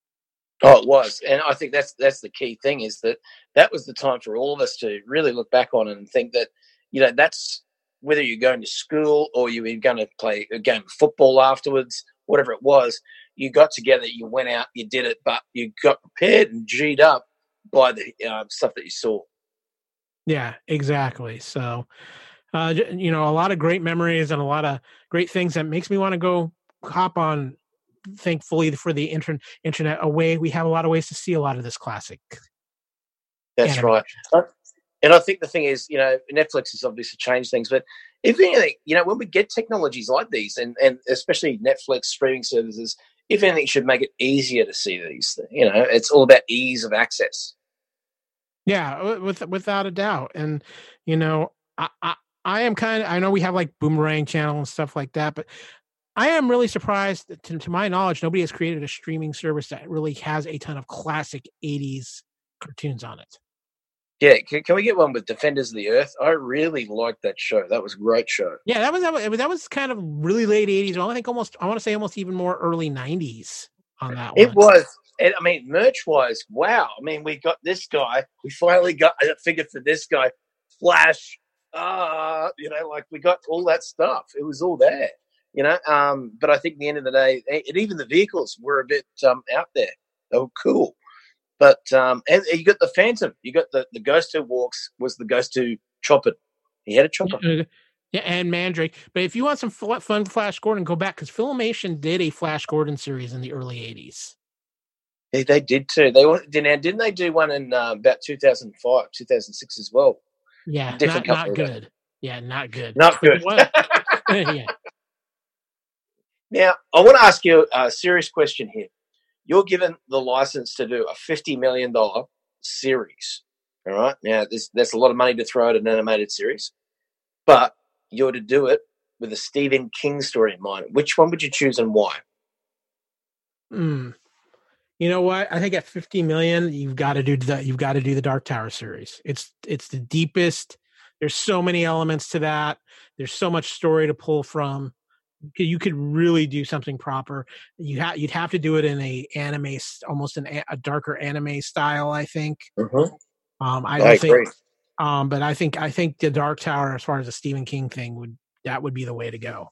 Oh, it was. And I think that's that's the key thing is that that was the time for all of us to really look back on and think that, you know, that's whether you're going to school or you were going to play a game of football afterwards, whatever it was, you got together, you went out, you did it, but you got prepared and G'd up by the uh, stuff that you saw. Yeah, exactly. So, uh, you know, a lot of great memories and a lot of great things that makes me want to go hop on. Thankfully for the internet, internet away, we have a lot of ways to see a lot of this classic. That's animation. Right. And I think the thing is, you know, Netflix has obviously changed things, but if anything, you know, when we get technologies like these, and, and especially Netflix streaming services, if anything, should make it easier to see these. You know, it's all about ease of access. Yeah, with, without a doubt. And, you know, I, I, I am kind of, I know we have like Boomerang Channel and stuff like that, but I am really surprised that, to, to my knowledge, nobody has created a streaming service that really has a ton of classic eighties cartoons on it. Yeah, can, can we get one with Defenders of the Earth? I really liked that show. That was a great show. Yeah, that was that was, that was kind of really late eighties. I think almost, I want to say almost even more early nineties on that one. It was. And, I mean, merch-wise, wow. I mean, we got this guy. We finally got a figure for this guy. Flash. Uh, you know, like we got all that stuff. It was all there. You know, um, but I think at the end of the day, and even the vehicles were a bit um, out there. They were cool. But um, and you got the Phantom. You got the, the Ghost Who Walks was the Ghost Who Chopper. He had a chopper. Yeah, and Mandrake. But if you want some fun Flash Gordon, go back because Filmation did a Flash Gordon series in the early eighties. Yeah, they did too. They didn't didn't they do one in uh, about two thousand five, two thousand six as well? Yeah, Different not, not good. Though. Yeah, not good. Not good. Yeah. Now, I want to ask you a serious question here. you're given the license to do a fifty million dollars series. All right. Now, there's, that's a lot of money to throw at an animated series, but you're to do it with a Stephen King story in mind. Which one would you choose and why? Hmm. You know what? I think at fifty million, you've got to do the you've got to do the Dark Tower series. It's it's the deepest. There's so many elements to that. There's so much story to pull from. You could really do something proper. You ha- you'd have to do it in a anime, almost an a, a darker anime style, I think. Mm-hmm. Um, I don't I think, agree. um, but I think I think the Dark Tower, as far as a Stephen King thing, would that would be the way to go.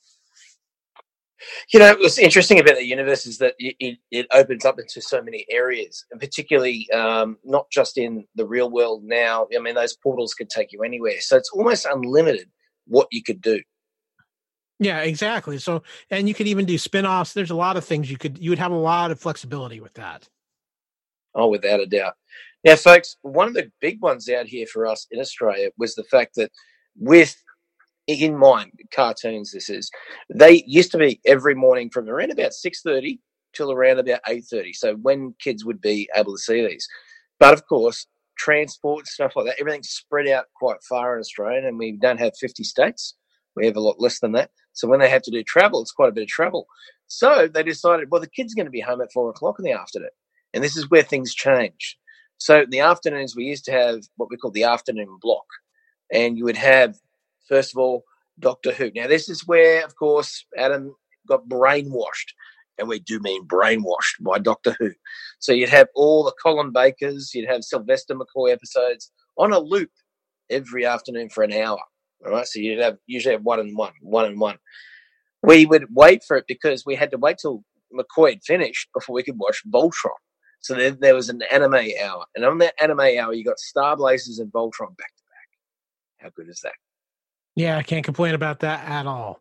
You know, what's interesting about the universe is that it, it opens up into so many areas, and particularly um, not just in the real world now. I mean, those portals could take you anywhere. So it's almost unlimited what you could do. Yeah, exactly. So, and you could even do spin-offs. There's a lot of things you could, you would have a lot of flexibility with that. Oh, without a doubt. Now, folks, one of the big ones out here for us in Australia was the fact that with in mind, cartoons, this is, they used to be every morning from around about six thirty till around about eight thirty. So when kids would be able to see these. But of course, transport, stuff like that, everything's spread out quite far in Australia, and we don't have fifty states. We have a lot less than that. So when they have to do travel, it's quite a bit of travel. So they decided, well, the kid's going to be home at four o'clock in the afternoon. And this is where things change. So in the afternoons, we used to have what we call the afternoon block. And you would have, first of all, Doctor Who. Now, this is where, of course, Adam got brainwashed. And we do mean brainwashed by Doctor Who. So you'd have all the Colin Bakers, you'd have Sylvester McCoy episodes on a loop every afternoon for an hour. All right, so you'd have usually have one and one, one and one. We would wait for it because we had to wait till McCoy had finished before we could watch Voltron. So then there was an anime hour. And on that anime hour, you got Star Blazers and Voltron back to back. How good is that? Yeah, I can't complain about that at all.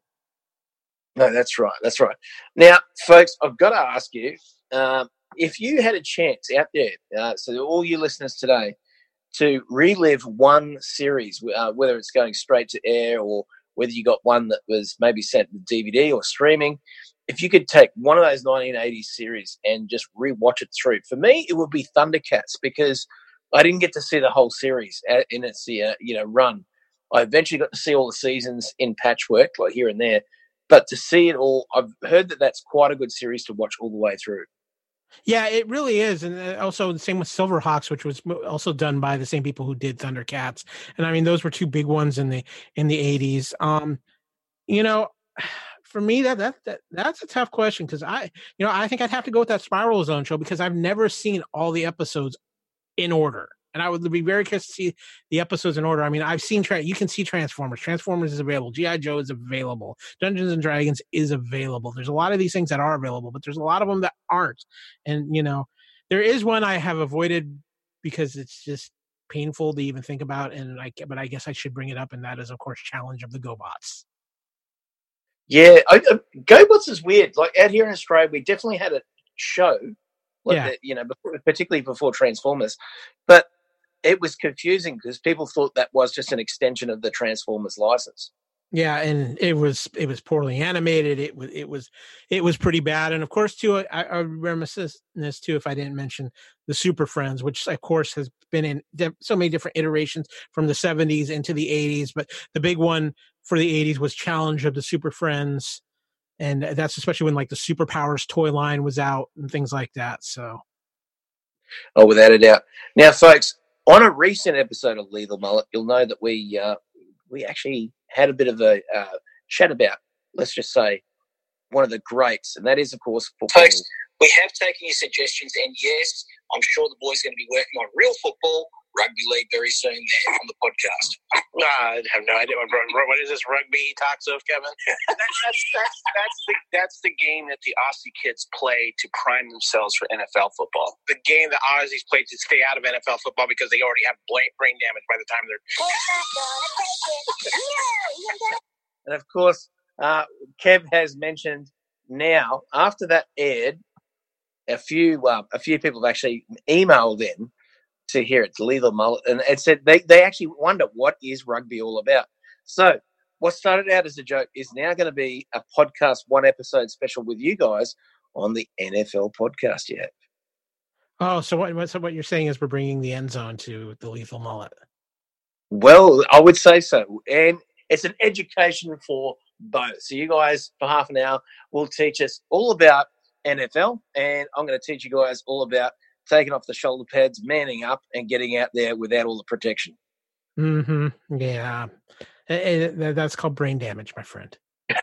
No, that's right. That's right. Now, folks, I've got to ask you, um, if you had a chance out there, uh, so all you listeners today, to relive one series, uh, whether it's going straight to air or whether you got one that was maybe sent with D V D or streaming, if you could take one of those nineteen eighties series and just rewatch it through, for me, it would be Thundercats, because I didn't get to see the whole series in its uh, you know run. I eventually got to see all the seasons in patchwork, like here and there, but to see it all, I've heard that that's quite a good series to watch all the way through. Yeah, it really is. And also the same with Silverhawks, which was also done by the same people who did Thundercats. And I mean, those were two big ones in the in the eighties. Um, you know, for me, that that, that that's a tough question, because I, you know, I think I'd have to go with that Spiral Zone show, because I've never seen all the episodes in order. And I would be very curious to see the episodes in order. I mean, I've seen, tra- you can see Transformers. Transformers is available. G I. Joe is available. Dungeons and Dragons is available. There's a lot of these things that are available, but there's a lot of them that aren't. And, you know, there is one I have avoided because it's just painful to even think about. And I, but I guess I should bring it up. And that is, of course, Challenge of the GoBots. Yeah, I, uh, GoBots is weird. Like out here in Australia, we definitely had a show, like yeah. the, you know, before, particularly before Transformers, but it was confusing because people thought that was just an extension of the Transformers license. Yeah, and it was it was poorly animated. It was it was it was pretty bad. And of course, too, I, I remember this too if I didn't mention the Super Friends, which of course has been in de- so many different iterations from the seventies into the eighties. But the big one for the eighties was Challenge of the Super Friends, and that's especially when like the Superpowers toy line was out and things like that. So, oh, without a doubt. Now, folks, on a recent episode of Lethal Mullet, you'll know that we uh, we actually had a bit of a uh, chat about, let's just say, one of the greats, and that is, of course, football. Folks, we have taken your suggestions, and yes, I'm sure the boys are going to be working on real football, rugby league very soon there on the podcast. No, I have no idea. What, what is this rugby he talks of, Kevin? that, that's, that's, that's, the, that's the game that the Aussie kids play to prime themselves for N F L football. The game that Aussies play to stay out of N F L football because they already have brain damage by the time they're... And, of course, uh, Kev has mentioned now, after that aired, a few uh, a few people have actually emailed in to hear it, to Lethal Mullet, and it said they, they actually wonder what is rugby all about. So what started out as a joke is now going to be a podcast, one episode special with you guys on the N F L podcast you have. Oh, so what? So what you're saying is we're bringing the end zone to the Lethal Mullet. Well, I would say so, and it's an education for both. So you guys, for half an hour, will teach us all about N F L, and I'm going to teach you guys all about taking off the shoulder pads, manning up, and getting out there without all the protection. Mm-hmm. Yeah, it, it, that's called brain damage, my friend.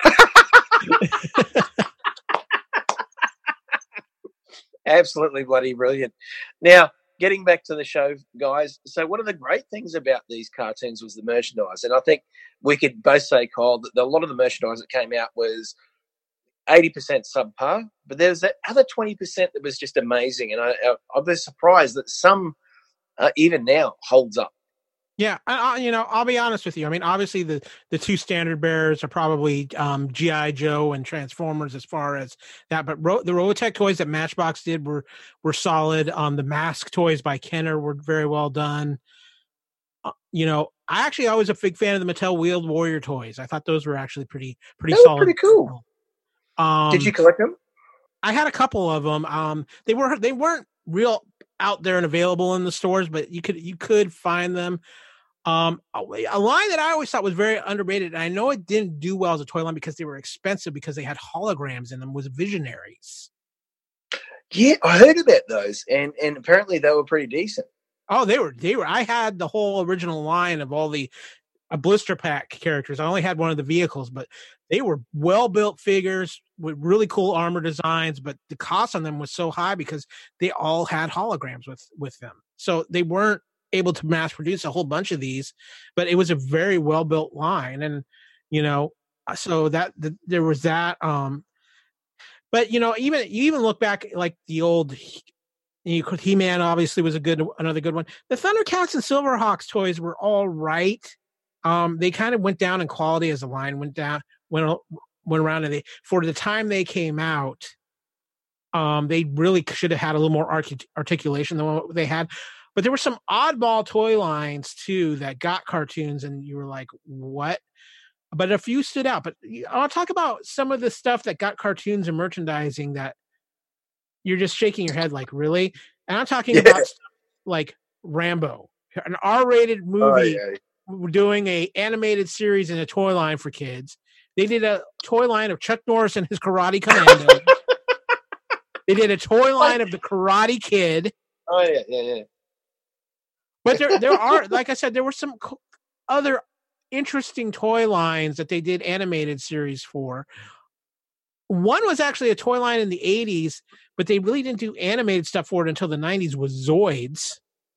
Absolutely bloody brilliant. Now, getting back to the show, guys. So one of the great things about these cartoons was the merchandise. And I think we could both say, Kyle, that a lot of the merchandise that came out was eighty percent subpar, but there's that other twenty percent that was just amazing. And I, I, I was surprised that some, uh, even now, holds up. Yeah, I, I, you know, I'll be honest with you. I mean, obviously the, the two standard bearers are probably um, G I. Joe and Transformers as far as that, but Ro- the Robotech toys that Matchbox did were were solid. Um, the Mask toys by Kenner were very well done. Uh, you know, I actually I was a big fan of the Mattel Wheeled Warrior toys. I thought those were actually pretty pretty They solid. were pretty cool. Um, Did you collect them? I had a couple of them. Um, they were they weren't real out there and available in the stores, but you could you could find them. Um, a, a line that I always thought was very underrated, and I know it didn't do well as a toy line because they were expensive because they had holograms in them, was Visionaries. Yeah, I heard about those, and and apparently they were pretty decent. Oh, they were they were. I had the whole original line of all the a blister pack characters. I only had one of the vehicles, but they were well built figures with really cool armor designs. But the cost on them was so high because they all had holograms with with them, so they weren't able to mass produce a whole bunch of these, but it was a very well built line. And, you know, so that the, there was that, um, but you know, even, you even look back like the old you could, He-Man obviously was a good, another good one. The Thundercats and Silverhawks toys were all right. Um, they kind of went down in quality as the line went down, went, went around, and they, for the time they came out, um, they really should have had a little more artic- articulation than what they had. But there were some oddball toy lines, too, that got cartoons, and you were like, what? But a few stood out. But I'll talk about some of the stuff that got cartoons and merchandising that you're just shaking your head like, really? And I'm talking yeah. about stuff like Rambo, an R-rated movie oh, yeah. doing a animated series in a toy line for kids. They did a toy line of Chuck Norris and his Karate Commando. They did a toy line of the Karate Kid. Oh, yeah, yeah, yeah. But there, there are, like I said, there were some co- other interesting toy lines that they did animated series for. One was actually a toy line in the eighties, but they really didn't do animated stuff for it until the nineties, was Zoids.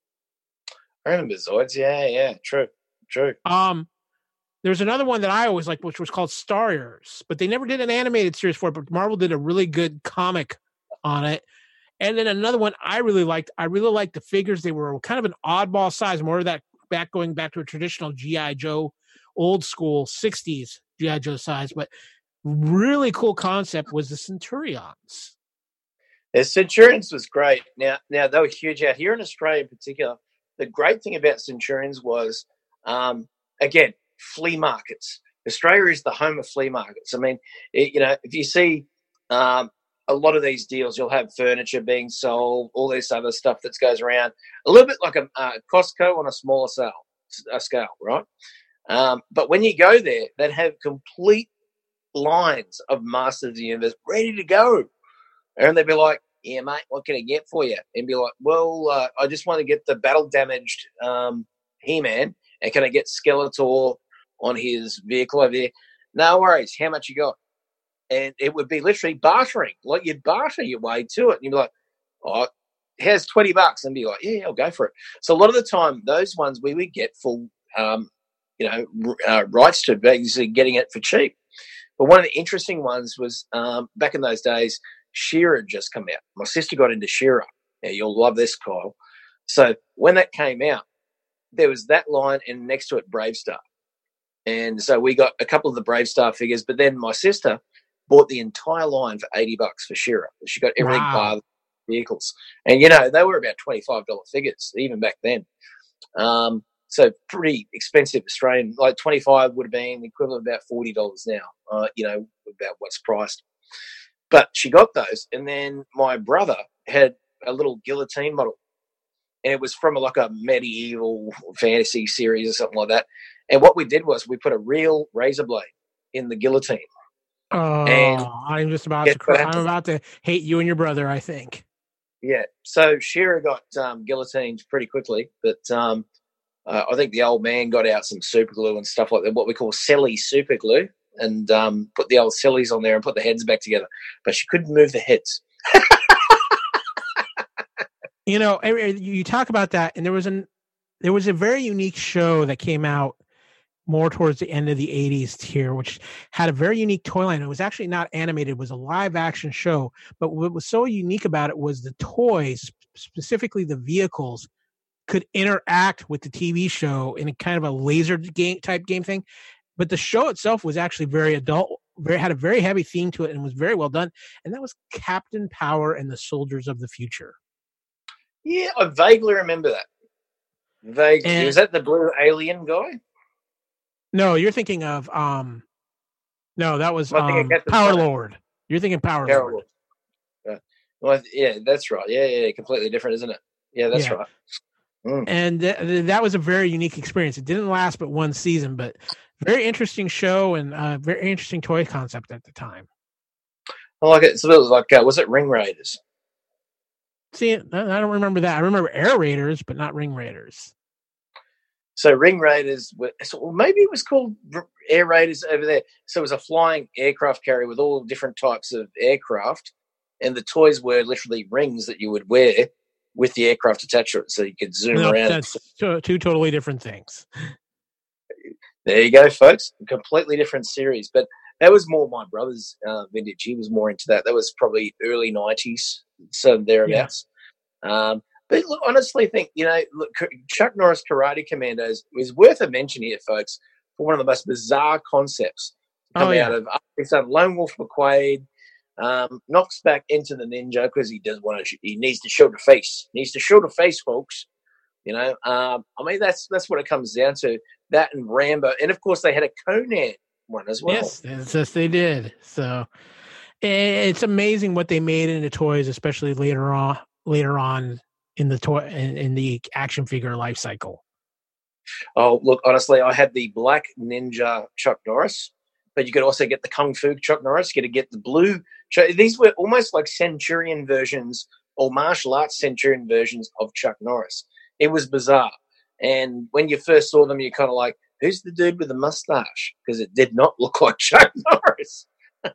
I remember Zoids, yeah, yeah, true, true. Um, there's another one that I always liked, which was called Stars, but they never did an animated series for it, but Marvel did a really good comic on it. And then another one I really liked, I really liked the figures. They were kind of an oddball size, more of that back going back to a traditional G I. Joe, old school sixties G I. Joe size. But really cool concept was the Centurions. The Centurions was great. Now, now they were huge out here in Australia in particular. The great thing about Centurions was, um, again, flea markets. Australia is the home of flea markets. I mean, it, you know, if you see um, a lot of these deals, you'll have furniture being sold, all this other stuff that goes around, a little bit like a uh, Costco on a smaller scale, a scale, right? Um, but when you go there, they'd have complete lines of Masters of the Universe ready to go. And they'd be like, yeah, mate, what can I get for you? And be like, well, uh, I just want to get the battle-damaged um, He-Man, and can I get Skeletor on his vehicle over there? No worries, how much you got? And it would be literally bartering, like you'd barter your way to it. And you'd be like, oh, here's twenty bucks. And be like, yeah, yeah, I'll go for it. So a lot of the time, those ones we would get full, um, you know, uh, rights to basically getting it for cheap. But one of the interesting ones was um, back in those days, She-Ra had just come out. My sister got into She-Ra. Now, you'll love this, Kyle. So when that came out, there was that line and next to it, Brave Star. And so we got a couple of the Brave Star figures, but then my sister bought the entire line for eighty bucks for She-Ra. She got everything wow. bar the vehicles. And, you know, they were about twenty-five dollars figures, even back then. Um, so pretty expensive Australian, like twenty-five would have been the equivalent of about forty dollars now, uh, you know, about what's priced. But she got those. And then my brother had a little guillotine model. And it was from a, like a medieval fantasy series or something like that. And what we did was we put a real razor blade in the guillotine. Oh, and I'm just about to cry. I'm about to hate you and your brother, I think. Yeah. So Shearer got um, guillotined pretty quickly, but um, uh, I think the old man got out some super glue and stuff like that, what we call Selly super glue, and um, put the old Sellies on there and put the heads back together. But she couldn't move the heads. You know, you talk about that, and there was an there was a very unique show that came out more towards the end of the eighties here, which had a very unique toy line. It was actually not animated. It was a live action show. But what was so unique about it was the toys, specifically the vehicles, could interact with the T V show in a kind of a laser game type game thing. But the show itself was actually very adult, very had a very heavy theme to it and was very well done. And that was Captain Power and the Soldiers of the Future. Yeah, I vaguely remember that. Vaguely. And, was that the blue alien guy? No, you're thinking of um no, that was um, Power Lord. You're thinking Power Lord. Lord. Yeah. Well, yeah, that's right. Yeah, yeah, completely different, isn't it? Yeah, that's yeah. right. Mm. And th- that was a very unique experience. It didn't last but one season, but very interesting show and uh, very interesting toy concept at the time. I like it. So it was like, uh, was it Ring Raiders? See, I don't remember that. I remember Air Raiders, but not Ring Raiders. So Ring Raiders, were, so maybe it was called Air Raiders over there. So it was a flying aircraft carrier with all different types of aircraft, and the toys were literally rings that you would wear with the aircraft attached to it, so you could zoom no, around. That's two, two totally different things. There you go, folks. A completely different series, but that was more my brother's uh, vintage. He was more into that. That was probably early nineties, so thereabouts. Yeah. Um, but look, honestly, think you know, look, Chuck Norris Karate Commandos is worth a mention here, folks, for one of the most bizarre concepts coming oh, yeah. out of. It's a Lone Wolf McQuaid um, knocks back into the ninja because he does want to. He needs to show the face. He needs to show the face, folks. You know, um, I mean that's that's what it comes down to. That and Rambo, and of course they had a Conan one as well. Yes, yes, they did. So it's amazing what they made into toys, especially later on. Later on in the toy in, in the action figure life cycle. Oh, look! Honestly, I had the black ninja Chuck Norris, but you could also get the Kung Fu Chuck Norris. You could get the blue. These were almost like Centurion versions or martial arts Centurion versions of Chuck Norris. It was bizarre. And when you first saw them, you're kind of like, who's the dude with the mustache? Because it did not look like Chuck Norris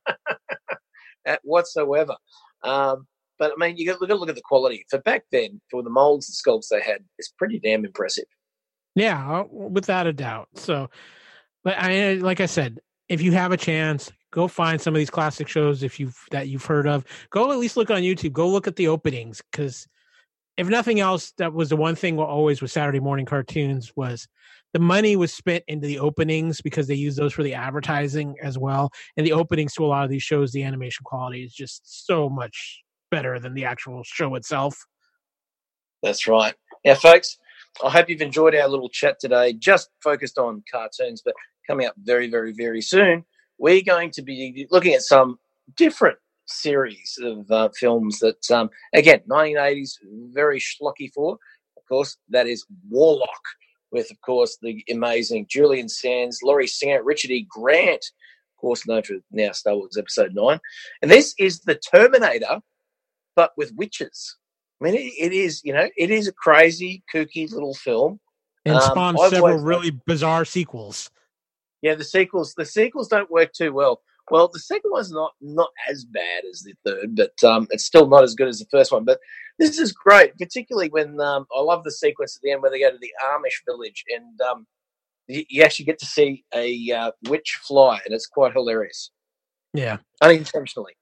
whatsoever. Um, but, I mean, you got to look at the quality. For back then, for the molds and sculpts they had, it's pretty damn impressive. Yeah, without a doubt. So, but I like I said, if you have a chance, go find some of these classic shows if you've that you've heard of. Go at least look on YouTube. Go look at the openings because if nothing else, that was the one thing always with Saturday morning cartoons was the money was spent into the openings because they use those for the advertising as well. And the openings to a lot of these shows, the animation quality is just so much better than the actual show itself. That's right. Now, folks, I hope you've enjoyed our little chat today, just focused on cartoons, but coming up very, very, very soon, we're going to be looking at some different series of uh, films that, um, again, nineteen eighties, very schlocky for. Of course, that is Warlock, with, of course, the amazing Julian Sands, Laurie Singer, Richard E. Grant, of course, known for now Star Wars Episode nine. And this is the Terminator, but with witches. I mean, it, it is, you know, it is a crazy, kooky little film. And spawned um, several really bizarre sequels. Yeah, the sequels, the sequels don't work too well. Well, the second one's not not as bad as the third, but um, it's still not as good as the first one. But this is great, particularly when um, I love the sequence at the end where they go to the Amish village and um, you, you actually get to see a uh, witch fly, and it's quite hilarious. Yeah, unintentionally.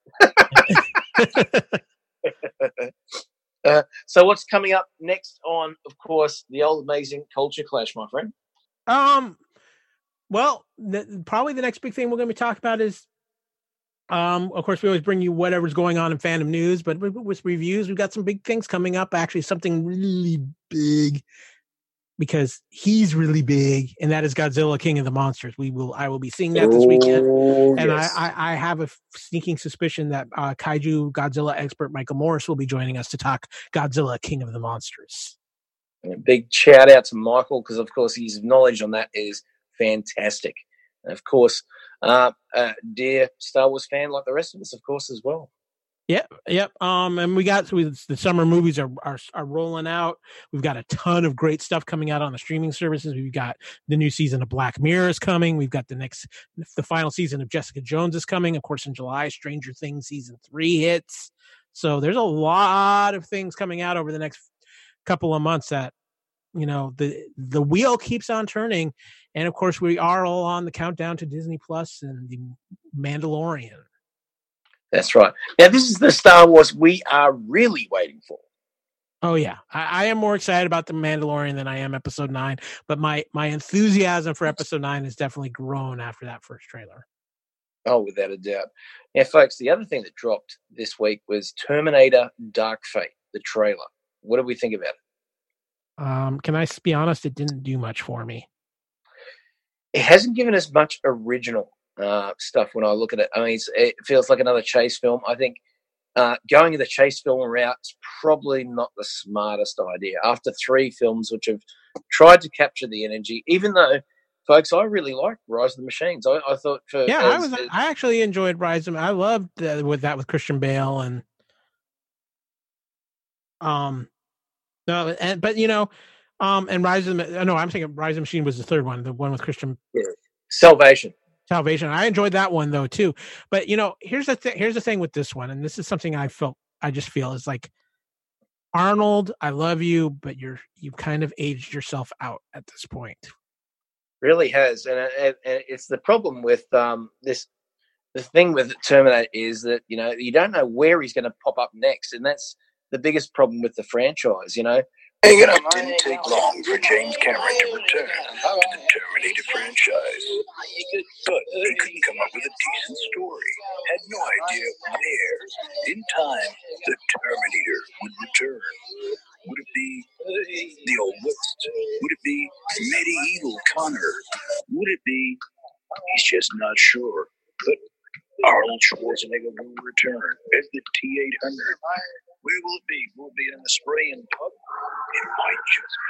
uh, so, what's coming up next on, of course, the old amazing Culture Clash, my friend? Um. Well, the, probably the next big thing we're going to be talking about is, um, of course, we always bring you whatever's going on in fandom news, but with, with reviews, we've got some big things coming up. Actually, something really big because he's really big, and that is Godzilla, King of the Monsters. We will, I will be seeing that this weekend, Oh, and yes. I, I, I have a sneaking suspicion that uh, Kaiju Godzilla expert Michael Morris will be joining us to talk Godzilla, King of the Monsters. And a big shout out to Michael, because of course his knowledge on that is fantastic. And of course, uh, uh, dear Star Wars fan like the rest of us, of course, as well. Yep, yep. Um, and we got we, the summer movies are, are are rolling out. We've got a ton of great stuff coming out on the streaming services. We've got the new season of Black Mirror is coming. We've got the next, the final season of Jessica Jones is coming. Of course, in July, Stranger Things season three hits. So there's a lot of things coming out over the next couple of months that, you know, the the wheel keeps on turning. And of course, we are all on the countdown to Disney Plus and the Mandalorian. That's right. Now, this is the Star Wars we are really waiting for. Oh, yeah. I, I am more excited about The Mandalorian than I am Episode nine, but my, my enthusiasm for Episode nine has definitely grown after that first trailer. Oh, without a doubt. Now, folks, the other thing that dropped this week was Terminator Dark Fate, the trailer. What do we think about it? Um, can I be honest? It didn't do much for me. It hasn't given us much original uh, stuff when I look at it. I mean, it's, it feels like another chase film. I think uh, going the chase film route is probably not the smartest idea. After three films which have tried to capture the energy, even though, folks, I really liked Rise of the Machines. I, I thought for yeah, as, I was. as, I actually enjoyed Rise of. I loved uh, with that with Christian Bale and um, no, and but you know, um, and Rise of the. No, I'm thinking Rise of the Machine was the third one, the one with Christian. Yeah. Salvation. Salvation. I enjoyed that one though too. But you know, here's the th- here's the thing with this one, and this is something I felt. I just feel is like, Arnold, I love you, but you're you've kind of aged yourself out at this point. Really has, and, and, and it's the problem with um, this. The thing with Terminator is that, you know, you don't know where he's going to pop up next, and that's the biggest problem with the franchise. You know, It didn't take long for James Cameron to return to the Terminator franchise, but he couldn't come up with a decent story. Had no idea where, in time, the Terminator would return. Would it be the Old West? Would it be medieval Connor? Would it be? He's just not sure. But Arnold Schwarzenegger will return as the T eight hundred. Where will it be? Will it be in the spraying pub? It might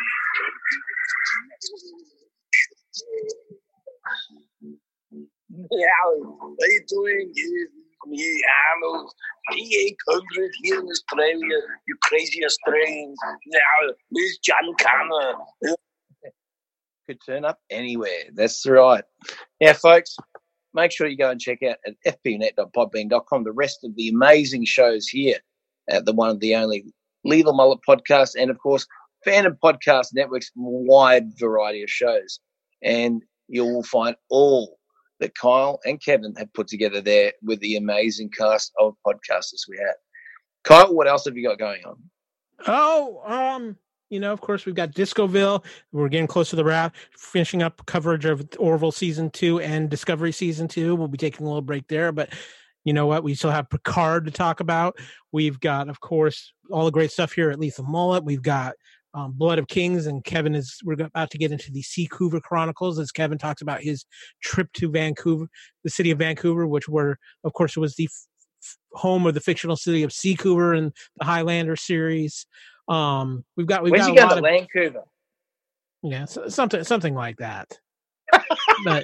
just be. Yeah, how are you doing? Me, Arnold. T eight hundred here in Australia. You crazy Australians. Now, where's John Connor? could turn up anywhere. That's right. Now, folks, make sure you go and check out at f p net dot podbean dot com the rest of the amazing shows here at the one of the only Lethal Mullet podcast, and, of course, Fandom Podcast Network's wide variety of shows. And you will find all that Kyle and Kevin have put together there with the amazing cast of podcasters we have. Kyle, what else have you got going on? Oh, um, you know, of course, we've got Discoville. We're getting close to the wrap, finishing up coverage of Orville season two and Discovery season two. We'll be taking a little break there, but you know what? We still have Picard to talk about. We've got, of course, all the great stuff here at Lethal Mullet. We've got um, Blood of Kings, and Kevin is, we're about to get into the Seacouver Chronicles as Kevin talks about his trip to Vancouver, the city of Vancouver, which were, of course, it was the f- home of the fictional city of Seacouver in the Highlander series. Um, we've got, we've Where's got he a going lot to of, Vancouver? yeah, so, something, something like that. But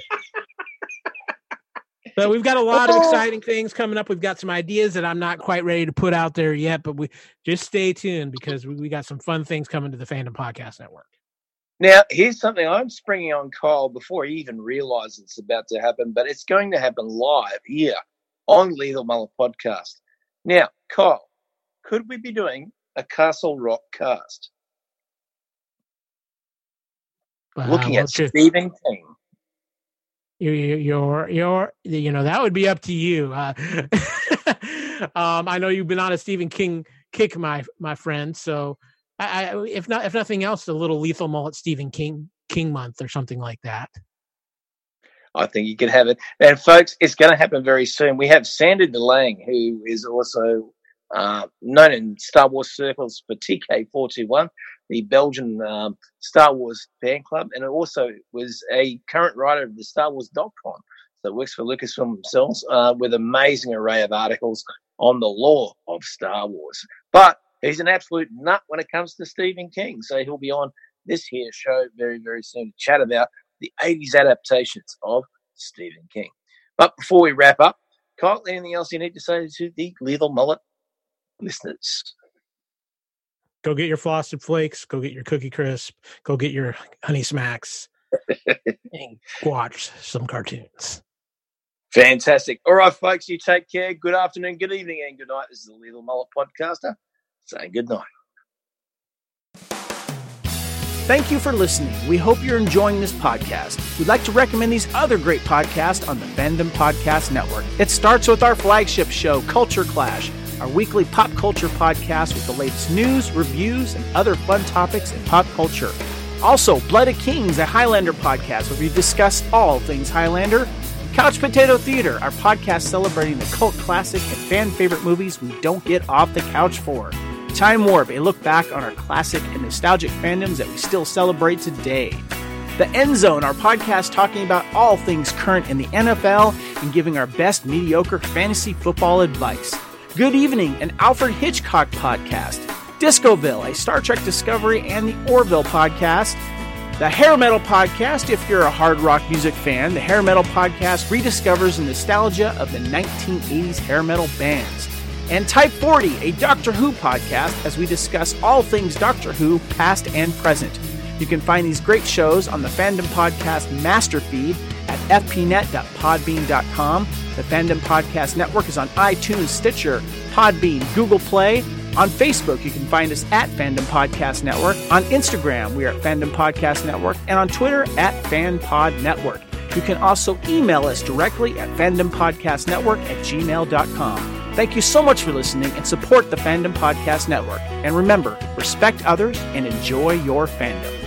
But we've got a lot of exciting things coming up. We've got some ideas that I'm not quite ready to put out there yet, but we just stay tuned because we, we got some fun things coming to the Fandom Podcast Network. Now, here's something I'm springing on Kyle before he even realizes it's about to happen, but it's going to happen live here on Lethal Mullet Podcast. Now, Kyle, could we be doing a Castle Rock cast? Uh, Looking at you, Stephen King. You, you, you're, you're, you know, that would be up to you. Uh, um, I know you've been on a Stephen King kick, my my friend. So, I, I, if not, if nothing else, a little Lethal Mullet Stephen King King month or something like that. I think you could have it. And, folks, it's going to happen very soon. We have Sandra DeLange, who is also uh, known in Star Wars circles for T K four two one, the Belgian um, Star Wars fan club, and it also was a current writer of the Star Wars dot com. So it works for Lucasfilm themselves uh, with an amazing array of articles on the lore of Star Wars. But he's an absolute nut when it comes to Stephen King. So he'll be on this here show very, very soon to chat about the eighties adaptations of Stephen King. But before we wrap up, Kyle, anything else you need to say to the Lethal Mullet listeners? Go get your Frosted Flakes. Go get your Cookie Crisp. Go get your Honey Smacks. And watch some cartoons. Fantastic. All right, folks, you take care. Good afternoon, good evening, and good night. This is the Lethal Mullet Podcaster saying good night. Thank you for listening. We hope you're enjoying this podcast. We'd like to recommend these other great podcasts on the Fandom Podcast Network. It starts with our flagship show, Culture Clash, our weekly pop culture podcast with the latest news, reviews, and other fun topics in pop culture. Also, Blood of Kings, a Highlander podcast where we discuss all things Highlander. Couch Potato Theater, our podcast celebrating the cult classic and fan favorite movies we don't get off the couch for. Time Warp, a look back on our classic and nostalgic fandoms that we still celebrate today. The End Zone, our podcast talking about all things current in the N F L and giving our best mediocre fantasy football advice. Good Evening, an Alfred Hitchcock podcast. Discoville, a Star Trek Discovery and the Orville podcast. The Hair Metal Podcast, if you're a hard rock music fan, the Hair Metal Podcast rediscovers the nostalgia of the nineteen eighties hair metal bands. And Type forty, a Doctor Who podcast, as we discuss all things Doctor Who, past and present. You can find these great shows on the Fandom Podcast master feed at f p net dot podbean dot com. The Fandom Podcast Network is on iTunes, Stitcher, Podbean, Google Play. On Facebook, you can find us at Fandom Podcast Network. On Instagram, we are at Fandom Podcast Network. And on Twitter, at FanPod Network. You can also email us directly at fandompodcastnetwork at gmail dot com. Thank you so much for listening and support the Fandom Podcast Network. And remember, respect others and enjoy your fandom.